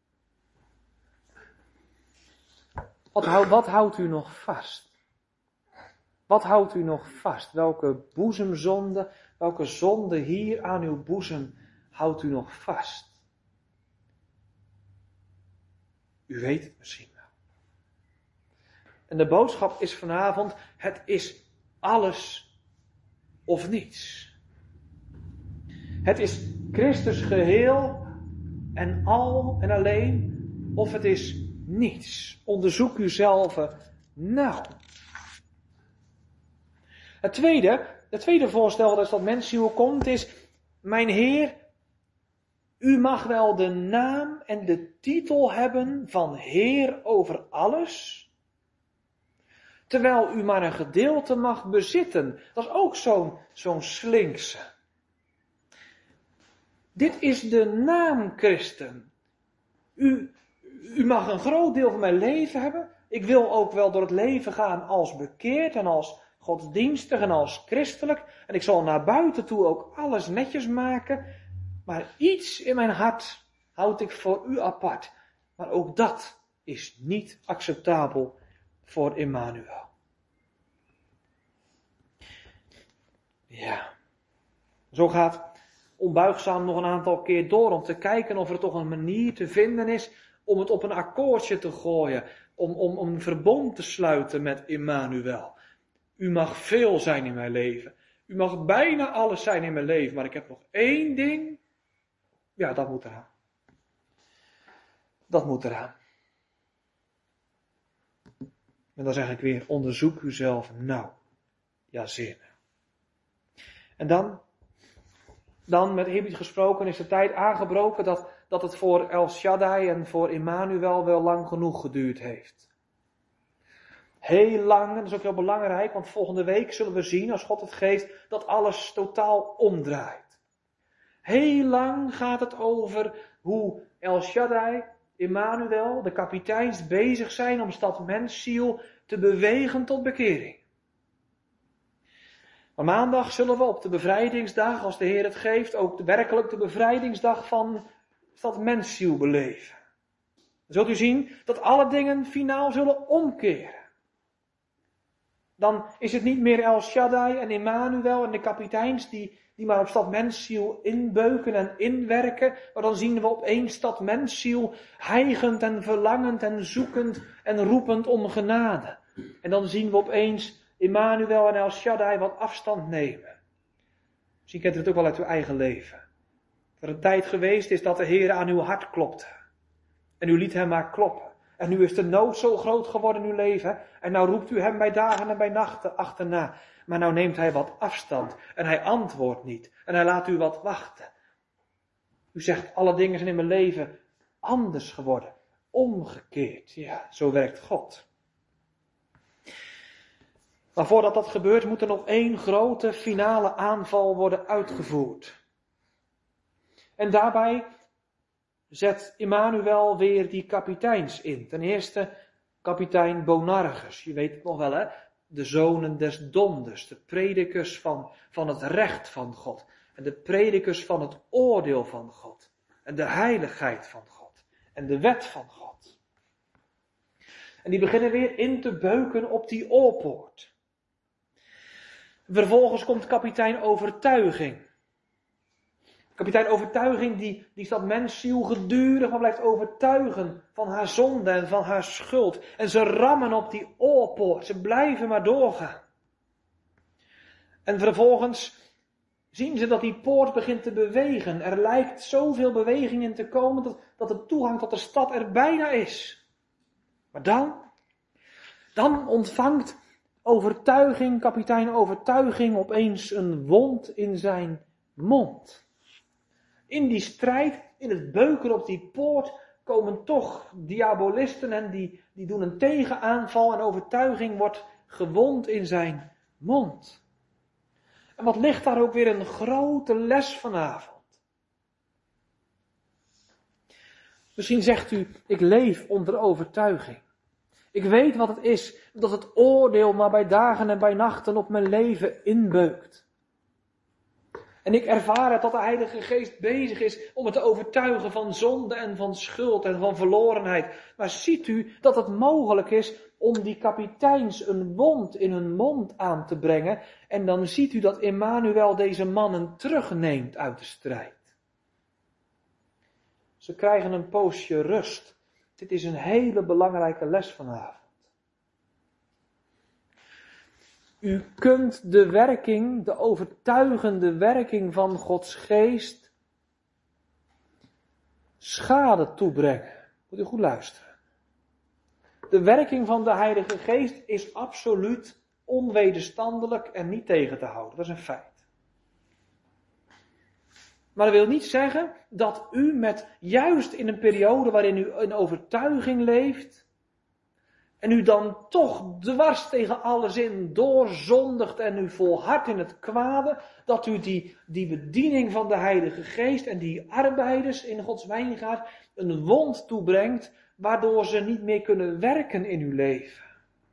Wat, houdt, wat houdt u nog vast? Wat houdt u nog vast? Welke boezemzonde, welke zonde hier aan uw boezem houdt u nog vast? U weet het misschien wel. En de boodschap is vanavond, het is alles of niets. Het is Christus geheel en al en alleen, of het is niets. Onderzoek uzelf nou. Het tweede, het tweede voorstel dat tot mensziel komt is, mijn Heer, u mag wel de naam en de titel hebben van Heer over alles, terwijl u maar een gedeelte mag bezitten. Dat is ook zo'n zo'n slinkse. Dit is de naam christen. U, u mag een groot deel van mijn leven hebben. Ik wil ook wel door het leven gaan als bekeerd en als godsdienstig en als christelijk. En ik zal naar buiten toe ook alles netjes maken. Maar iets in mijn hart houd ik voor u apart. Maar ook dat is niet acceptabel voor Immanuel. Ja. Zo gaat onbuigzaam nog een aantal keer door om te kijken of er toch een manier te vinden is om het op een akkoordje te gooien. Om, om, om een verbond te sluiten met Immanuel. U mag veel zijn in mijn leven. U mag bijna alles zijn in mijn leven. Maar ik heb nog één ding. Ja, dat moet eraan. Dat moet eraan. En dan zeg ik weer, onderzoek uzelf nou. Ja, zeer. En dan, dan met eerbied gesproken is de tijd aangebroken dat, dat het voor El Shaddai en voor Immanuel wel lang genoeg geduurd heeft. Heel lang, en dat is ook heel belangrijk, want volgende week zullen we zien, als God het geeft, dat alles totaal omdraait. Heel lang gaat het over hoe El Shaddai, Immanuel, de kapiteins bezig zijn om stad mensziel te bewegen tot bekering. Maar maandag zullen we op de bevrijdingsdag, als de Heer het geeft, ook werkelijk de bevrijdingsdag van stad mensziel beleven. Dan zult u zien dat alle dingen finaal zullen omkeren. Dan is het niet meer El Shaddai en Immanuel en de kapiteins die, die maar op stad mensziel inbeuken en inwerken. Maar dan zien we opeens stad mensziel hijgend en verlangend en zoekend en roepend om genade. En dan zien we opeens Immanuel en El Shaddai wat afstand nemen. Misschien kent u het ook wel uit uw eigen leven. Dat er een tijd geweest is dat de Heer aan uw hart klopte. En u liet hem maar kloppen. En nu is de nood zo groot geworden in uw leven. En nou roept u hem bij dagen en bij nachten achterna. Maar nou neemt hij wat afstand. En hij antwoordt niet. En hij laat u wat wachten. U zegt, alle dingen zijn in mijn leven anders geworden. Omgekeerd. Ja, zo werkt God. Maar voordat dat gebeurt, moet er nog één grote finale aanval worden uitgevoerd. En daarbij zet Immanuel weer die kapiteins in. Ten eerste kapitein Bonargus. Je weet het nog wel, hè? De zonen des donders. De predikers van, van het recht van God. En de predikers van het oordeel van God. En de heiligheid van God. En de wet van God. En die beginnen weer in te beuken op die oorpoort. Vervolgens komt kapitein Overtuiging. Kapitein Overtuiging die, die stad mensziel gedurig maar blijft overtuigen van haar zonde en van haar schuld. En ze rammen op die oorpoort. Ze blijven maar doorgaan. En vervolgens zien ze dat die poort begint te bewegen. Er lijkt zoveel beweging in te komen dat, dat de toegang tot de stad er bijna is. Maar dan, dan ontvangt Overtuiging, kapitein Overtuiging, opeens een wond in zijn mond. In die strijd, in het beuken op die poort, komen toch diabolisten en die, die doen een tegenaanval en Overtuiging wordt gewond in zijn mond. En wat ligt daar ook weer een grote les vanavond. Misschien zegt u, ik leef onder overtuiging. Ik weet wat het is dat het oordeel maar bij dagen en bij nachten op mijn leven inbeukt. En ik ervaar het dat de Heilige Geest bezig is om het te overtuigen van zonde en van schuld en van verlorenheid. Maar ziet u dat het mogelijk is om die kapiteins een wond in hun mond aan te brengen. En dan ziet u dat Emmanuel deze mannen terugneemt uit de strijd. Ze krijgen een poosje rust. Dit is een hele belangrijke les vanavond. U kunt de werking, de overtuigende werking van Gods geest schade toebrengen. Moet u goed luisteren. De werking van de Heilige Geest is absoluut onwederstandelijk en niet tegen te houden. Dat is een feit. Maar dat wil niet zeggen dat u met, juist in een periode waarin u een overtuiging leeft, en u dan toch dwars tegen alles in doorzondigt en u volhardt in het kwade, dat u die, die bediening van de Heilige Geest en die arbeiders in Gods wijngaard een wond toebrengt, waardoor ze niet meer kunnen werken in uw leven.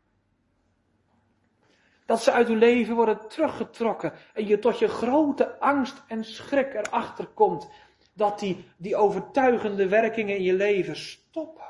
Dat ze uit uw leven worden teruggetrokken en je tot je grote angst en schrik erachter komt dat die, die overtuigende werkingen in je leven stoppen.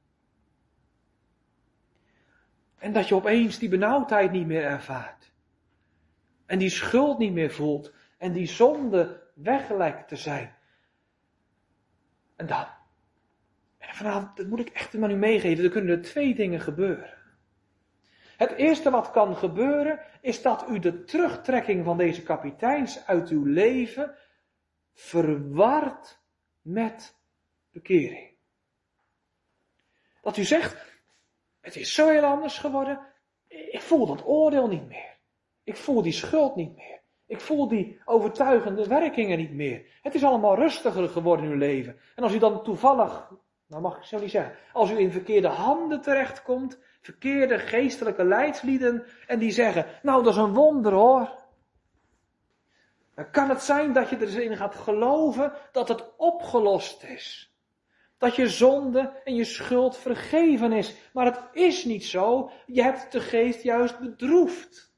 En dat je opeens die benauwdheid niet meer ervaart. En die schuld niet meer voelt. En die zonde weg lijkt te zijn. En dan. En vanavond, dat moet ik echt maar nu meegeven. Er kunnen er twee dingen gebeuren. Het eerste wat kan gebeuren, is dat u de terugtrekking van deze kapiteins uit uw leven verward met bekering. Dat u zegt, het is zo heel anders geworden. Ik voel dat oordeel niet meer. Ik voel die schuld niet meer. Ik voel die overtuigende werkingen niet meer. Het is allemaal rustiger geworden in uw leven. En als u dan toevallig, nou mag ik zo niet zeggen, als u in verkeerde handen terechtkomt, verkeerde geestelijke leidslieden, en die zeggen, nou dat is een wonder hoor. Dan kan het zijn dat je erin gaat geloven dat het opgelost is. Dat je zonde en je schuld vergeven is. Maar het is niet zo. Je hebt de geest juist bedroefd.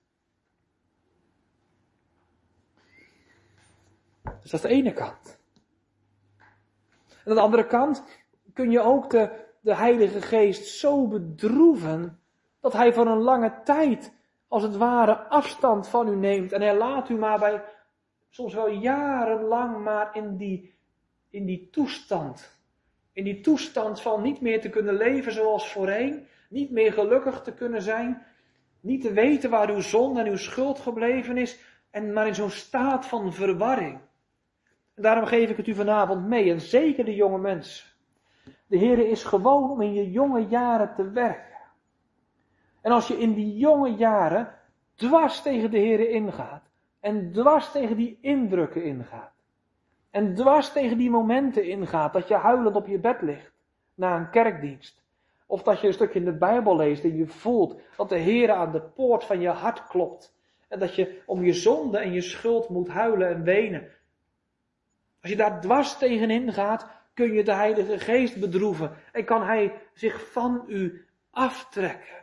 Dus dat is de ene kant. En aan de andere kant kun je ook de, de Heilige Geest zo bedroeven dat hij voor een lange tijd als het ware afstand van u neemt. En hij laat u maar bij soms wel jarenlang maar in die, in die toestand. In die toestand van niet meer te kunnen leven zoals voorheen. Niet meer gelukkig te kunnen zijn. Niet te weten waar uw zonde en uw schuld gebleven is. En maar in zo'n staat van verwarring. En daarom geef ik het u vanavond mee. En zeker de jonge mensen. De Heer is gewoon om in je jonge jaren te werken. En als je in die jonge jaren dwars tegen de Heer ingaat. En dwars tegen die indrukken ingaat. En dwars tegen die momenten ingaat dat je huilend op je bed ligt. Na een kerkdienst. Of dat je een stukje in de Bijbel leest en je voelt dat de Heer aan de poort van je hart klopt. En dat je om je zonde en je schuld moet huilen en wenen. Als je daar dwars tegenin gaat, kun je de Heilige Geest bedroeven. En kan Hij zich van u aftrekken.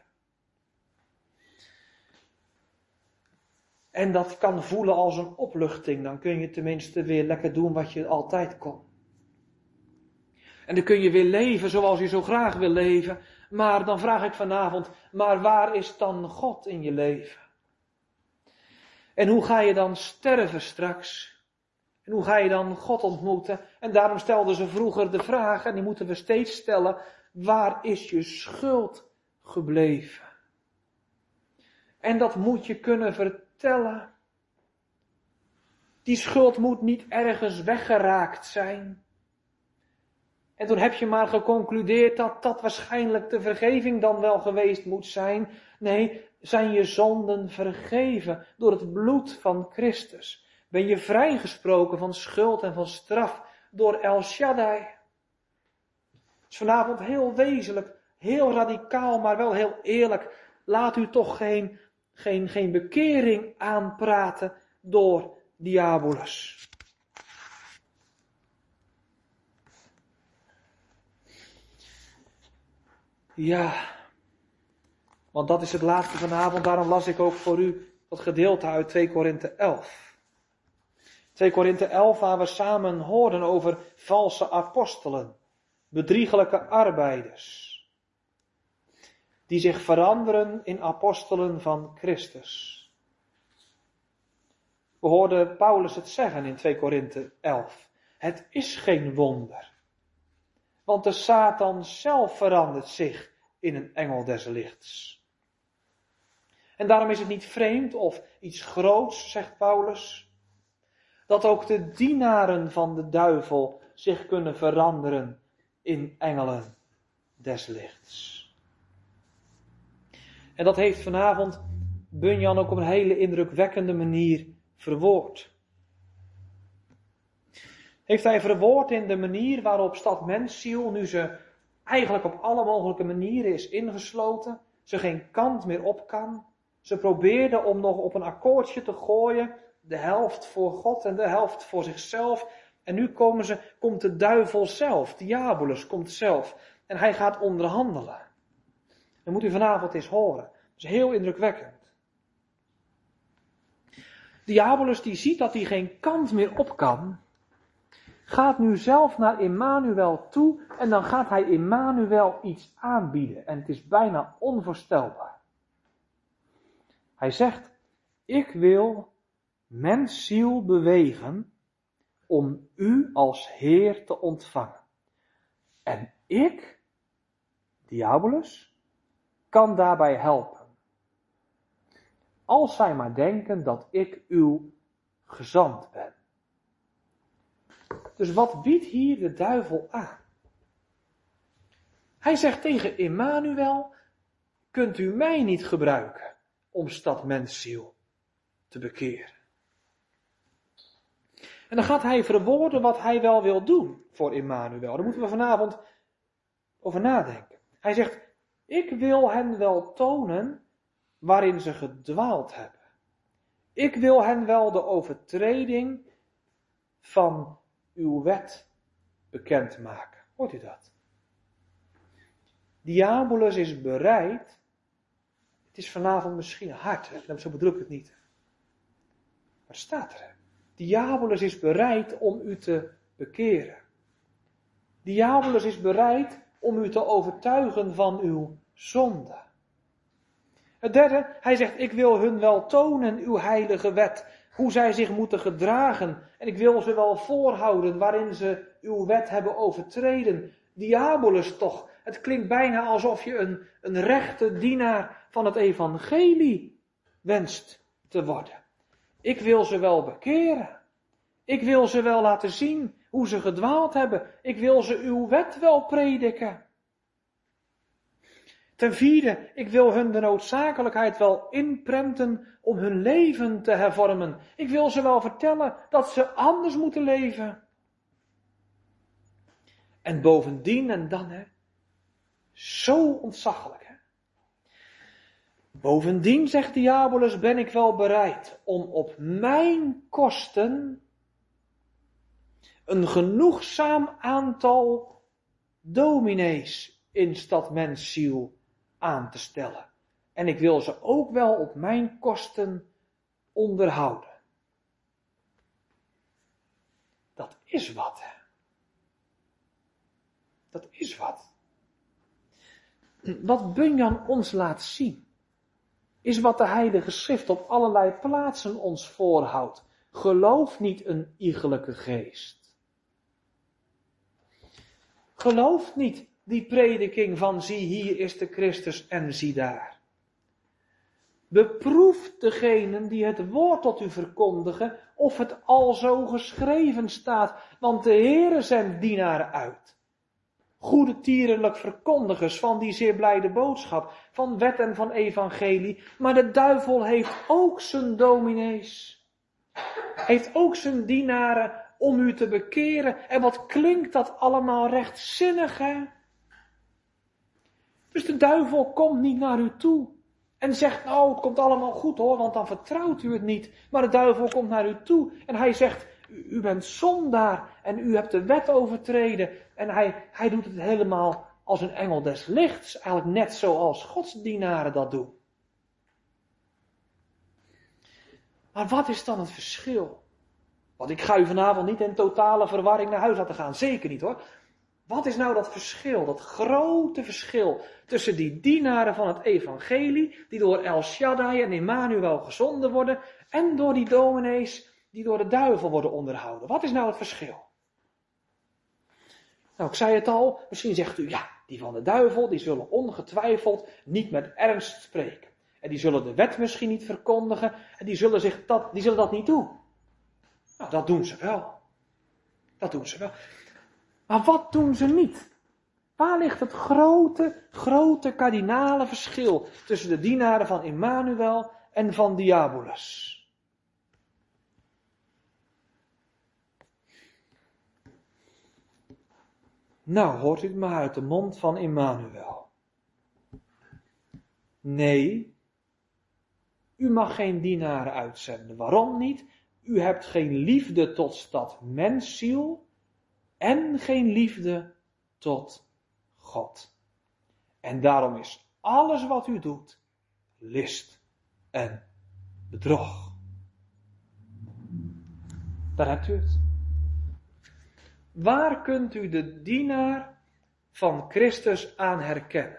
En dat kan voelen als een opluchting. Dan kun je tenminste weer lekker doen wat je altijd kon. En dan kun je weer leven zoals je zo graag wil leven. Maar dan vraag ik vanavond, maar waar is dan God in je leven? En hoe ga je dan sterven straks? En hoe ga je dan God ontmoeten? En daarom stelden ze vroeger de vraag, en die moeten we steeds stellen, waar is je schuld gebleven? En dat moet je kunnen vertellen. Die schuld moet niet ergens weggeraakt zijn. En toen heb je maar geconcludeerd dat dat waarschijnlijk de vergeving dan wel geweest moet zijn. Nee, zijn je zonden vergeven door het bloed van Christus. Ben je vrijgesproken van schuld en van straf door El Shaddai. Het is vanavond heel wezenlijk, heel radicaal, maar wel heel eerlijk. laat u toch geen, geen, geen bekering aanpraten door diabolus. Ja, want dat is het laatste vanavond, daarom las ik ook voor u dat gedeelte uit twee Korinthe elf. twee Korinthe elf, waar we samen hoorden over valse apostelen, bedriegelijke arbeiders, die zich veranderen in apostelen van Christus. We hoorden Paulus het zeggen in twee Korinthe elf. Het is geen wonder. Want de Satan zelf verandert zich in een engel des lichts. En daarom is het niet vreemd of iets groots, zegt Paulus, dat ook de dienaren van de duivel zich kunnen veranderen in engelen des lichts. En dat heeft vanavond Bunyan ook op een hele indrukwekkende manier verwoord. Heeft hij verwoord in de manier waarop stad mensziel, nu ze eigenlijk op alle mogelijke manieren is ingesloten, ze geen kant meer op kan. Ze probeerde om nog op een akkoordje te gooien, de helft voor God en de helft voor zichzelf. En nu komen ze, komt de duivel zelf, diabolus komt zelf. En hij gaat onderhandelen. Dat moet u vanavond eens horen. Dat is heel indrukwekkend. Diabolus die ziet dat hij geen kant meer op kan, gaat nu zelf naar Immanuel toe en dan gaat hij Immanuel iets aanbieden. En het is bijna onvoorstelbaar. Hij zegt, ik wil mensziel bewegen om u als Heer te ontvangen. En ik, diabolus, kan daarbij helpen. Als zij maar denken dat ik uw gezant ben. Dus wat biedt hier de duivel aan? Hij zegt tegen Immanuel, kunt u mij niet gebruiken om stad mensziel te bekeren? En dan gaat hij verwoorden wat hij wel wil doen voor Immanuel. Daar moeten we vanavond over nadenken. Hij zegt, ik wil hen wel tonen waarin ze gedwaald hebben. Ik wil hen wel de overtreding van uw wet bekendmaken. Hoort u dat? Diabolus is bereid. Het is vanavond misschien hard, hè? Zo bedoel ik het niet. Maar het staat er. Diabolus is bereid om u te bekeren. Diabolus is bereid om u te overtuigen van uw zonde. Het derde, hij zegt, ik wil hun wel tonen uw heilige wet, hoe zij zich moeten gedragen. En ik wil ze wel voorhouden waarin ze uw wet hebben overtreden. Diabolus toch, het klinkt bijna alsof je een, een rechte dienaar van het evangelie wenst te worden. Ik wil ze wel bekeren. Ik wil ze wel laten zien hoe ze gedwaald hebben. Ik wil ze uw wet wel prediken. Ten vierde, ik wil hun de noodzakelijkheid wel inprenten om hun leven te hervormen. Ik wil ze wel vertellen dat ze anders moeten leven. En bovendien, en dan, hè, zo ontzaglijk, hè. Bovendien, zegt Diabolus, ben ik wel bereid om op mijn kosten een genoegzaam aantal dominees in stad mensziel aan te stellen. En ik wil ze ook wel op mijn kosten onderhouden. Dat is wat, hè. Dat is wat. Wat Bunyan ons laat zien, is wat de Heilige Schrift op allerlei plaatsen ons voorhoudt. Geloof niet een iegelijke geest. Geloof niet die prediking van zie hier is de Christus en zie daar. Beproef degenen die het woord tot u verkondigen of het al zo geschreven staat, want de Heere zendt dienaren uit. Goede tierlijk verkondigers van die zeer blijde boodschap, van wet en van evangelie, maar de duivel heeft ook zijn dominees. Heeft ook zijn dienaren om u te bekeren. En wat klinkt dat allemaal rechtzinnig, hè? Dus de duivel komt niet naar u toe En zegt, nou, het komt allemaal goed hoor, want dan vertrouwt u het niet. Maar de duivel komt naar u toe en hij zegt, u, u bent zondaar en u hebt de wet overtreden. En hij, hij doet het helemaal als een engel des lichts, eigenlijk net zoals godsdienaren dat doen. Maar wat is dan het verschil? Want ik ga u vanavond niet in totale verwarring naar huis laten gaan, zeker niet hoor. Wat is nou dat verschil, dat grote verschil tussen die dienaren van het evangelie, die door El Shaddai en Immanuel gezonden worden, en door die dominees die door de duivel worden onderhouden? Wat is nou het verschil? Nou, ik zei het al, misschien zegt u, ja, die van de duivel, die zullen ongetwijfeld niet met ernst spreken. En die zullen de wet misschien niet verkondigen, en die zullen, zich dat, die zullen dat niet doen. Nou, dat doen ze wel. Dat doen ze wel. Maar wat doen ze niet? Waar ligt het grote, grote kardinale verschil tussen de dienaren van Immanuel en van Diabolus? Nou, hoort u het maar uit de mond van Immanuel. Nee, u mag geen dienaren uitzenden. Waarom niet? U hebt geen liefde tot stad mensziel en geen liefde tot God. En daarom is alles wat u doet list en bedrog. Daar hebt u het. Waar kunt u de dienaar van Christus aan herkennen?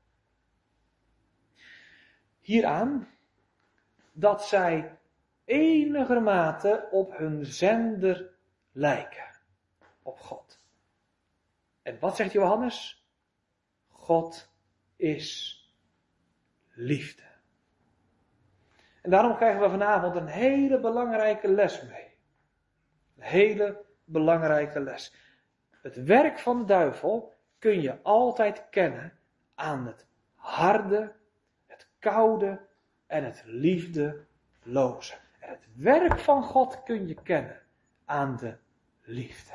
Hieraan dat zij enigermate op hun zender lijken. Op God. En wat zegt Johannes? God is liefde. En daarom krijgen we vanavond een hele belangrijke les mee. Een hele belangrijke les. Het werk van de duivel kun je altijd kennen aan het harde, het koude en het liefdeloze. En het werk van God kun je kennen aan de liefde.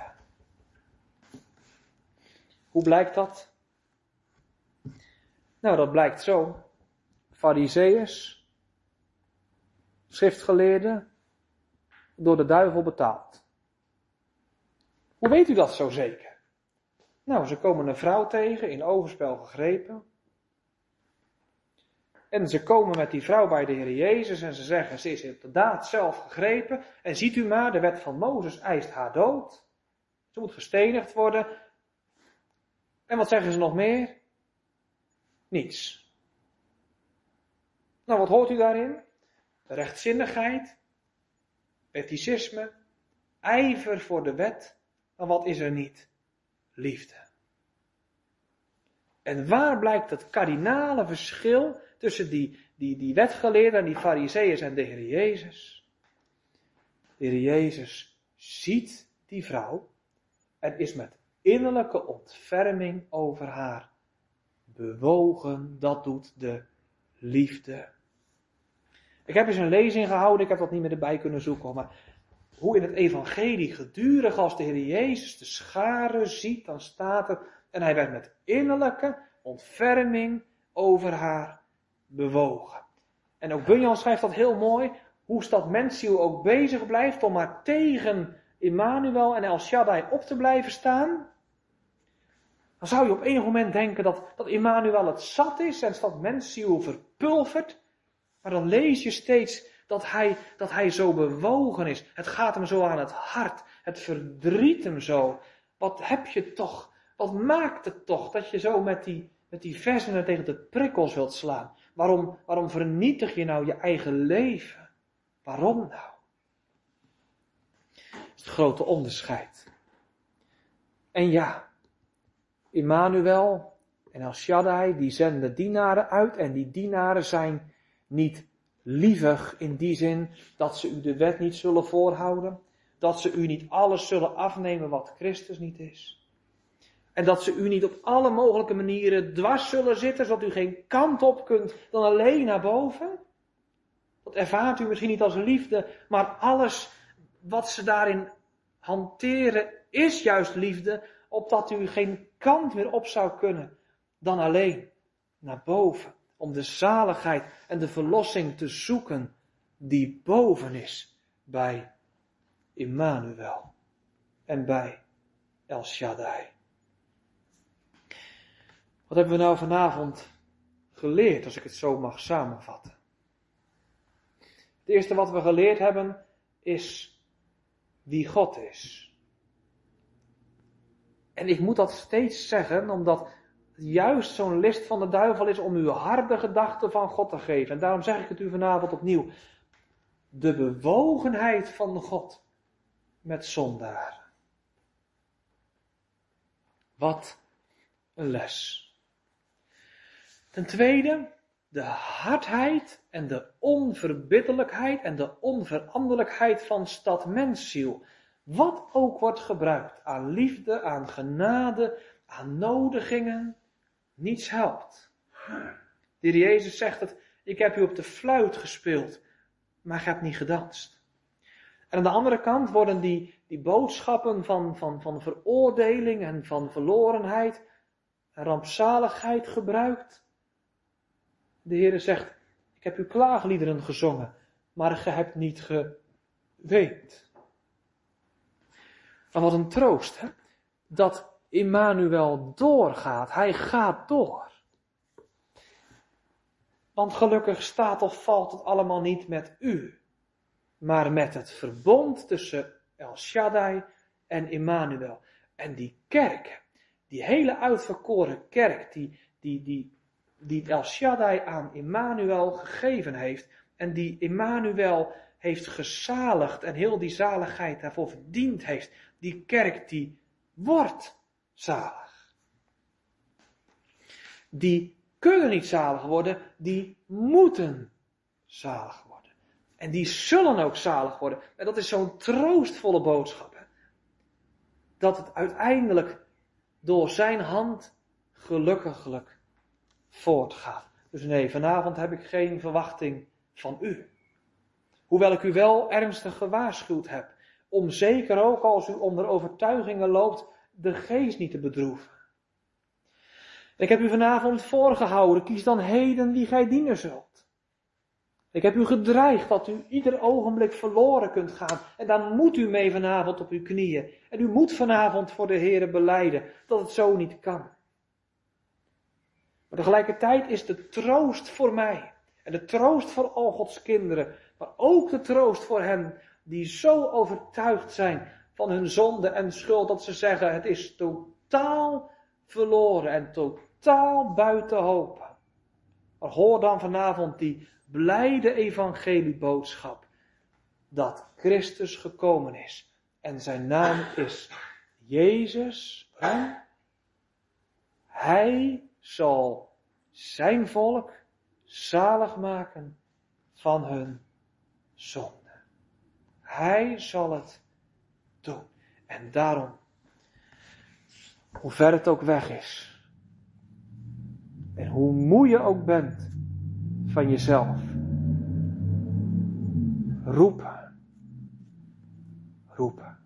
Hoe blijkt dat? Nou, dat blijkt zo. Farizeeërs, schriftgeleerden, door de duivel betaald. Hoe weet u dat zo zeker? Nou, ze komen een vrouw tegen, in overspel gegrepen. En ze komen met die vrouw bij de Heer Jezus en ze zeggen, ze is inderdaad zelf gegrepen. En ziet u maar, de wet van Mozes eist haar dood. Ze moet gestenigd worden. En wat zeggen ze nog meer? Niets. Nou, wat hoort u daarin? Rechtzinnigheid, wetticisme, ijver voor de wet. Maar wat is er niet? Liefde. En waar blijkt het kardinale verschil tussen die, die, die wetgeleerden en die farizeeërs en de Heer Jezus? De Heer Jezus ziet die vrouw en is met innerlijke ontferming over haar bewogen. Dat doet de liefde. Ik heb eens een lezing gehouden, ik heb dat niet meer erbij kunnen zoeken, maar hoe in het evangelie gedurig als de Heer Jezus de scharen ziet, dan staat er, en hij werd met innerlijke ontferming over haar bewogen. En ook Bunyan schrijft dat heel mooi, hoe stad mensziel ook bezig blijft om maar tegen Immanuel en El Shaddai op te blijven staan. Dan zou je op enig moment denken dat, dat Immanuel het zat is en stad mensziel verpulvert. Maar dan lees je steeds dat hij, dat hij zo bewogen is. Het gaat hem zo aan het hart. Het verdriet hem zo. Wat heb je toch, wat maakt het toch dat je zo met die, met die versen tegen de prikkels wilt slaan? Waarom, waarom vernietig je nou je eigen leven? Waarom nou? Dat is het grote onderscheid. En ja, Immanuel en El Shaddai, die zenden dienaren uit en die dienaren zijn niet lievig in die zin dat ze u de wet niet zullen voorhouden, dat ze u niet alles zullen afnemen wat Christus niet is. En dat ze u niet op alle mogelijke manieren dwars zullen zitten, zodat u geen kant op kunt dan alleen naar boven. Dat ervaart u misschien niet als liefde, maar alles wat ze daarin hanteren is juist liefde, opdat u geen kant meer op zou kunnen dan alleen naar boven. om de zaligheid en de verlossing te zoeken die boven is bij Immanuel en bij El Shaddai. Wat hebben we nou vanavond geleerd, als ik het zo mag samenvatten? Het eerste wat we geleerd hebben is wie God is. En ik moet dat steeds zeggen, omdat het juist zo'n list van de duivel is om u harde gedachten van God te geven. En daarom zeg ik het u vanavond opnieuw. De bewogenheid van God met zondaren. Wat een les. Ten tweede, de hardheid en de onverbiddelijkheid en de onveranderlijkheid van stad-mensziel. Wat ook wordt gebruikt aan liefde, aan genade, aan nodigingen, niets helpt. De Heer Jezus zegt het, ik heb u op de fluit gespeeld, maar gij hebt niet gedanst. En aan de andere kant worden die, die boodschappen van, van, van veroordeling en van verlorenheid en rampzaligheid gebruikt. De Heer zegt, ik heb u klaagliederen gezongen, maar gij hebt niet geweend. Maar wat een troost, hè? Dat Immanuel doorgaat. Hij gaat door. Want gelukkig staat of valt het allemaal niet met u, maar met het verbond tussen El Shaddai en Immanuel. En die kerk, die hele uitverkoren kerk, die, die, die, die El Shaddai aan Immanuel gegeven heeft, en die Immanuel heeft gezaligd en heel die zaligheid daarvoor verdiend heeft, die kerk die wordt zalig. Die kunnen niet zalig worden, die moeten zalig worden. En die zullen ook zalig worden. En dat is zo'n troostvolle boodschap. Hè? Dat het uiteindelijk door zijn hand gelukkiglijk voortgaat. Dus nee, vanavond heb ik geen verwachting van u. Hoewel ik u wel ernstig gewaarschuwd heb. Om zeker ook als u onder overtuigingen loopt, de geest niet te bedroeven. Ik heb u vanavond voorgehouden, kies dan heden wie gij dienen zult. Ik heb u gedreigd dat u ieder ogenblik verloren kunt gaan. En dan moet u mee vanavond op uw knieën. En u moet vanavond voor de Heere belijden dat het zo niet kan. Maar tegelijkertijd is de troost voor mij. En de troost voor al Gods kinderen. Maar ook de troost voor hen die zo overtuigd zijn van hun zonde en schuld. Dat ze zeggen het is totaal verloren en totaal buiten hoop. Maar hoor dan vanavond die blijde evangelieboodschap. Dat Christus gekomen is. En zijn naam is Jezus. En hij zal zijn volk zalig maken van hun zonde. Hij zal het doen. En daarom, hoe ver het ook weg is, en hoe moe je ook bent van jezelf, roepen, roepen,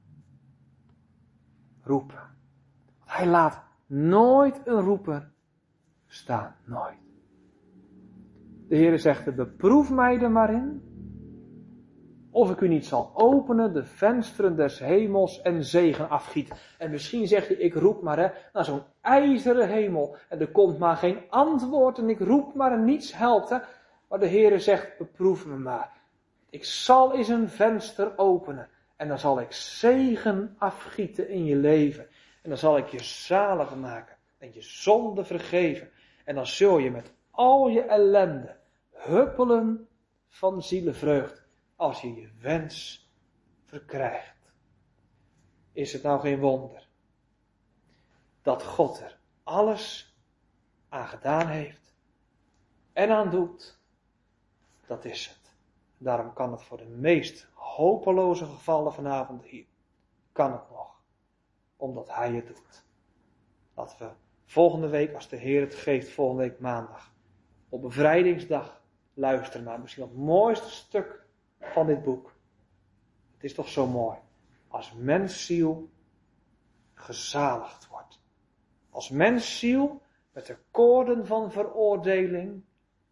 roepen. Hij laat nooit een roeper staan, nooit. De Heere zegt, beproef mij er maar in, of ik u niet zal openen de vensteren des hemels en zegen afgieten. En misschien zeg je, ik roep maar hè, naar zo'n ijzeren hemel. En er komt maar geen antwoord en ik roep maar en niets helpt. Hè. Maar de Heere zegt, beproef me maar. Ik zal eens een venster openen. En dan zal ik zegen afgieten in je leven. En dan zal ik je zalig maken. En je zonde vergeven. En dan zul je met al je ellende huppelen van zielenvreugd. Als je je wens verkrijgt. Is het nou geen wonder dat God er alles aan gedaan heeft en aan doet? Dat is het. Daarom kan het voor de meest hopeloze gevallen vanavond hier, kan het nog, omdat hij het doet. Dat we volgende week, als de Heer het geeft, volgende week maandag, op bevrijdingsdag luisteren naar misschien het mooiste stuk van dit boek. Het is toch zo mooi. Als mensziel gezaligd wordt. Als mensziel met de koorden van veroordeling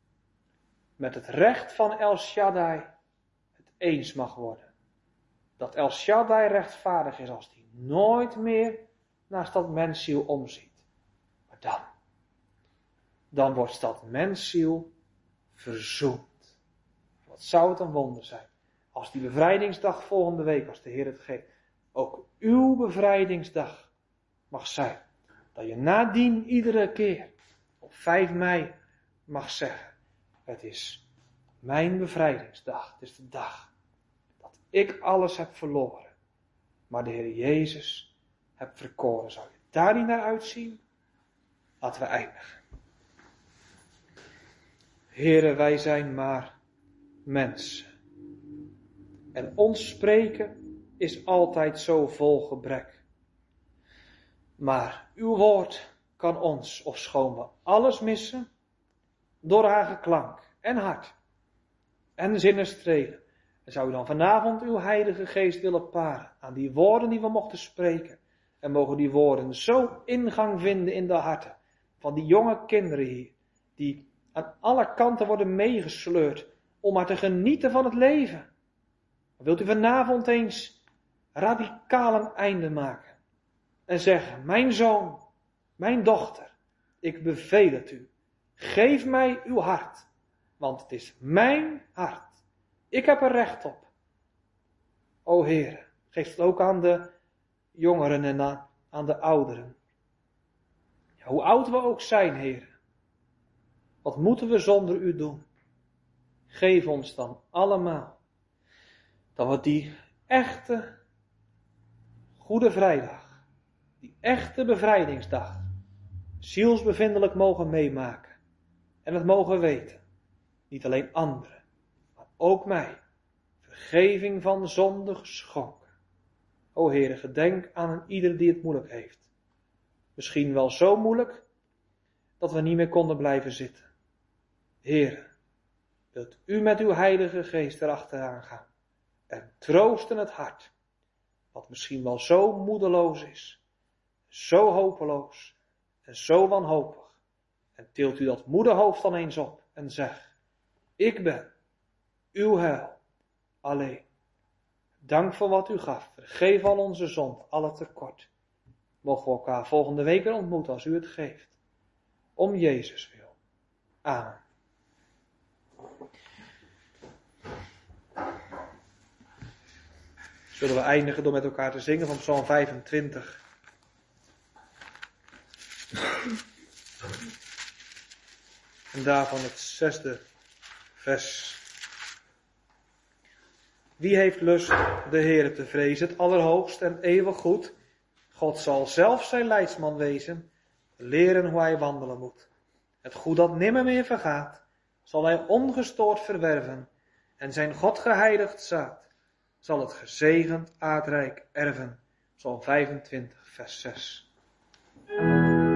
met het recht van El Shaddai het eens mag worden. Dat El Shaddai rechtvaardig is als hij nooit meer naast dat mensziel omziet. Maar dan, dan wordt dat mensziel verzoend. Wat zou het een wonder zijn als die bevrijdingsdag volgende week, als de Heer het geeft, ook uw bevrijdingsdag mag zijn. Dat je nadien iedere keer op vijf mei mag zeggen, het is mijn bevrijdingsdag. Het is de dag dat ik alles heb verloren, maar de Heer Jezus heb verkoren. Zou je daar niet naar uitzien? Laten we eindigen. Heere, wij zijn maar mensen. En ons spreken is altijd zo vol gebrek. Maar uw woord kan ons, ofschoon we alles missen, door haar geklank en hart en zinnen strelen. En zou u dan vanavond uw heilige geest willen paren aan die woorden die we mochten spreken. En mogen die woorden zo ingang vinden in de harten van die jonge kinderen hier, die aan alle kanten worden meegesleurd om maar te genieten van het leven. Wilt u vanavond eens radicaal een einde maken en zeggen, mijn zoon, mijn dochter, ik beveel het u. Geef mij uw hart, want het is mijn hart. Ik heb er recht op. O Heere, geef het ook aan de jongeren en aan, aan de ouderen. Ja, hoe oud we ook zijn, Heere. Wat moeten we zonder u doen? Geef ons dan allemaal dat we die echte Goede Vrijdag, die echte bevrijdingsdag, zielsbevindelijk mogen meemaken en het mogen weten. Niet alleen anderen, maar ook mij. Vergeving van zonde geschonken. O Heere, gedenk aan een ieder die het moeilijk heeft. Misschien wel zo moeilijk dat we niet meer konden blijven zitten. Heere, wilt u met uw heilige geest erachteraan gaan en troosten het hart, wat misschien wel zo moedeloos is, zo hopeloos en zo wanhopig. En tilt u dat moede hoofd dan eens op en zeg, ik ben uw heil alleen. Dank voor wat u gaf. Vergeef al onze zond, alle tekort. Mogen we elkaar volgende week weer ontmoeten als u het geeft. Om Jezus wil. Amen. Zullen we eindigen door met elkaar te zingen van Psalm vijfentwintig. En daarvan het zesde vers. Wie heeft lust de Heere te vrezen, het allerhoogst en eeuwig goed? God zal zelf zijn leidsman wezen, leren hoe hij wandelen moet. Het goed dat nimmer meer vergaat, zal hij ongestoord verwerven, en zijn God geheiligd zaad zal het gezegend aardrijk erven. Psalm vijfentwintig, vers zes.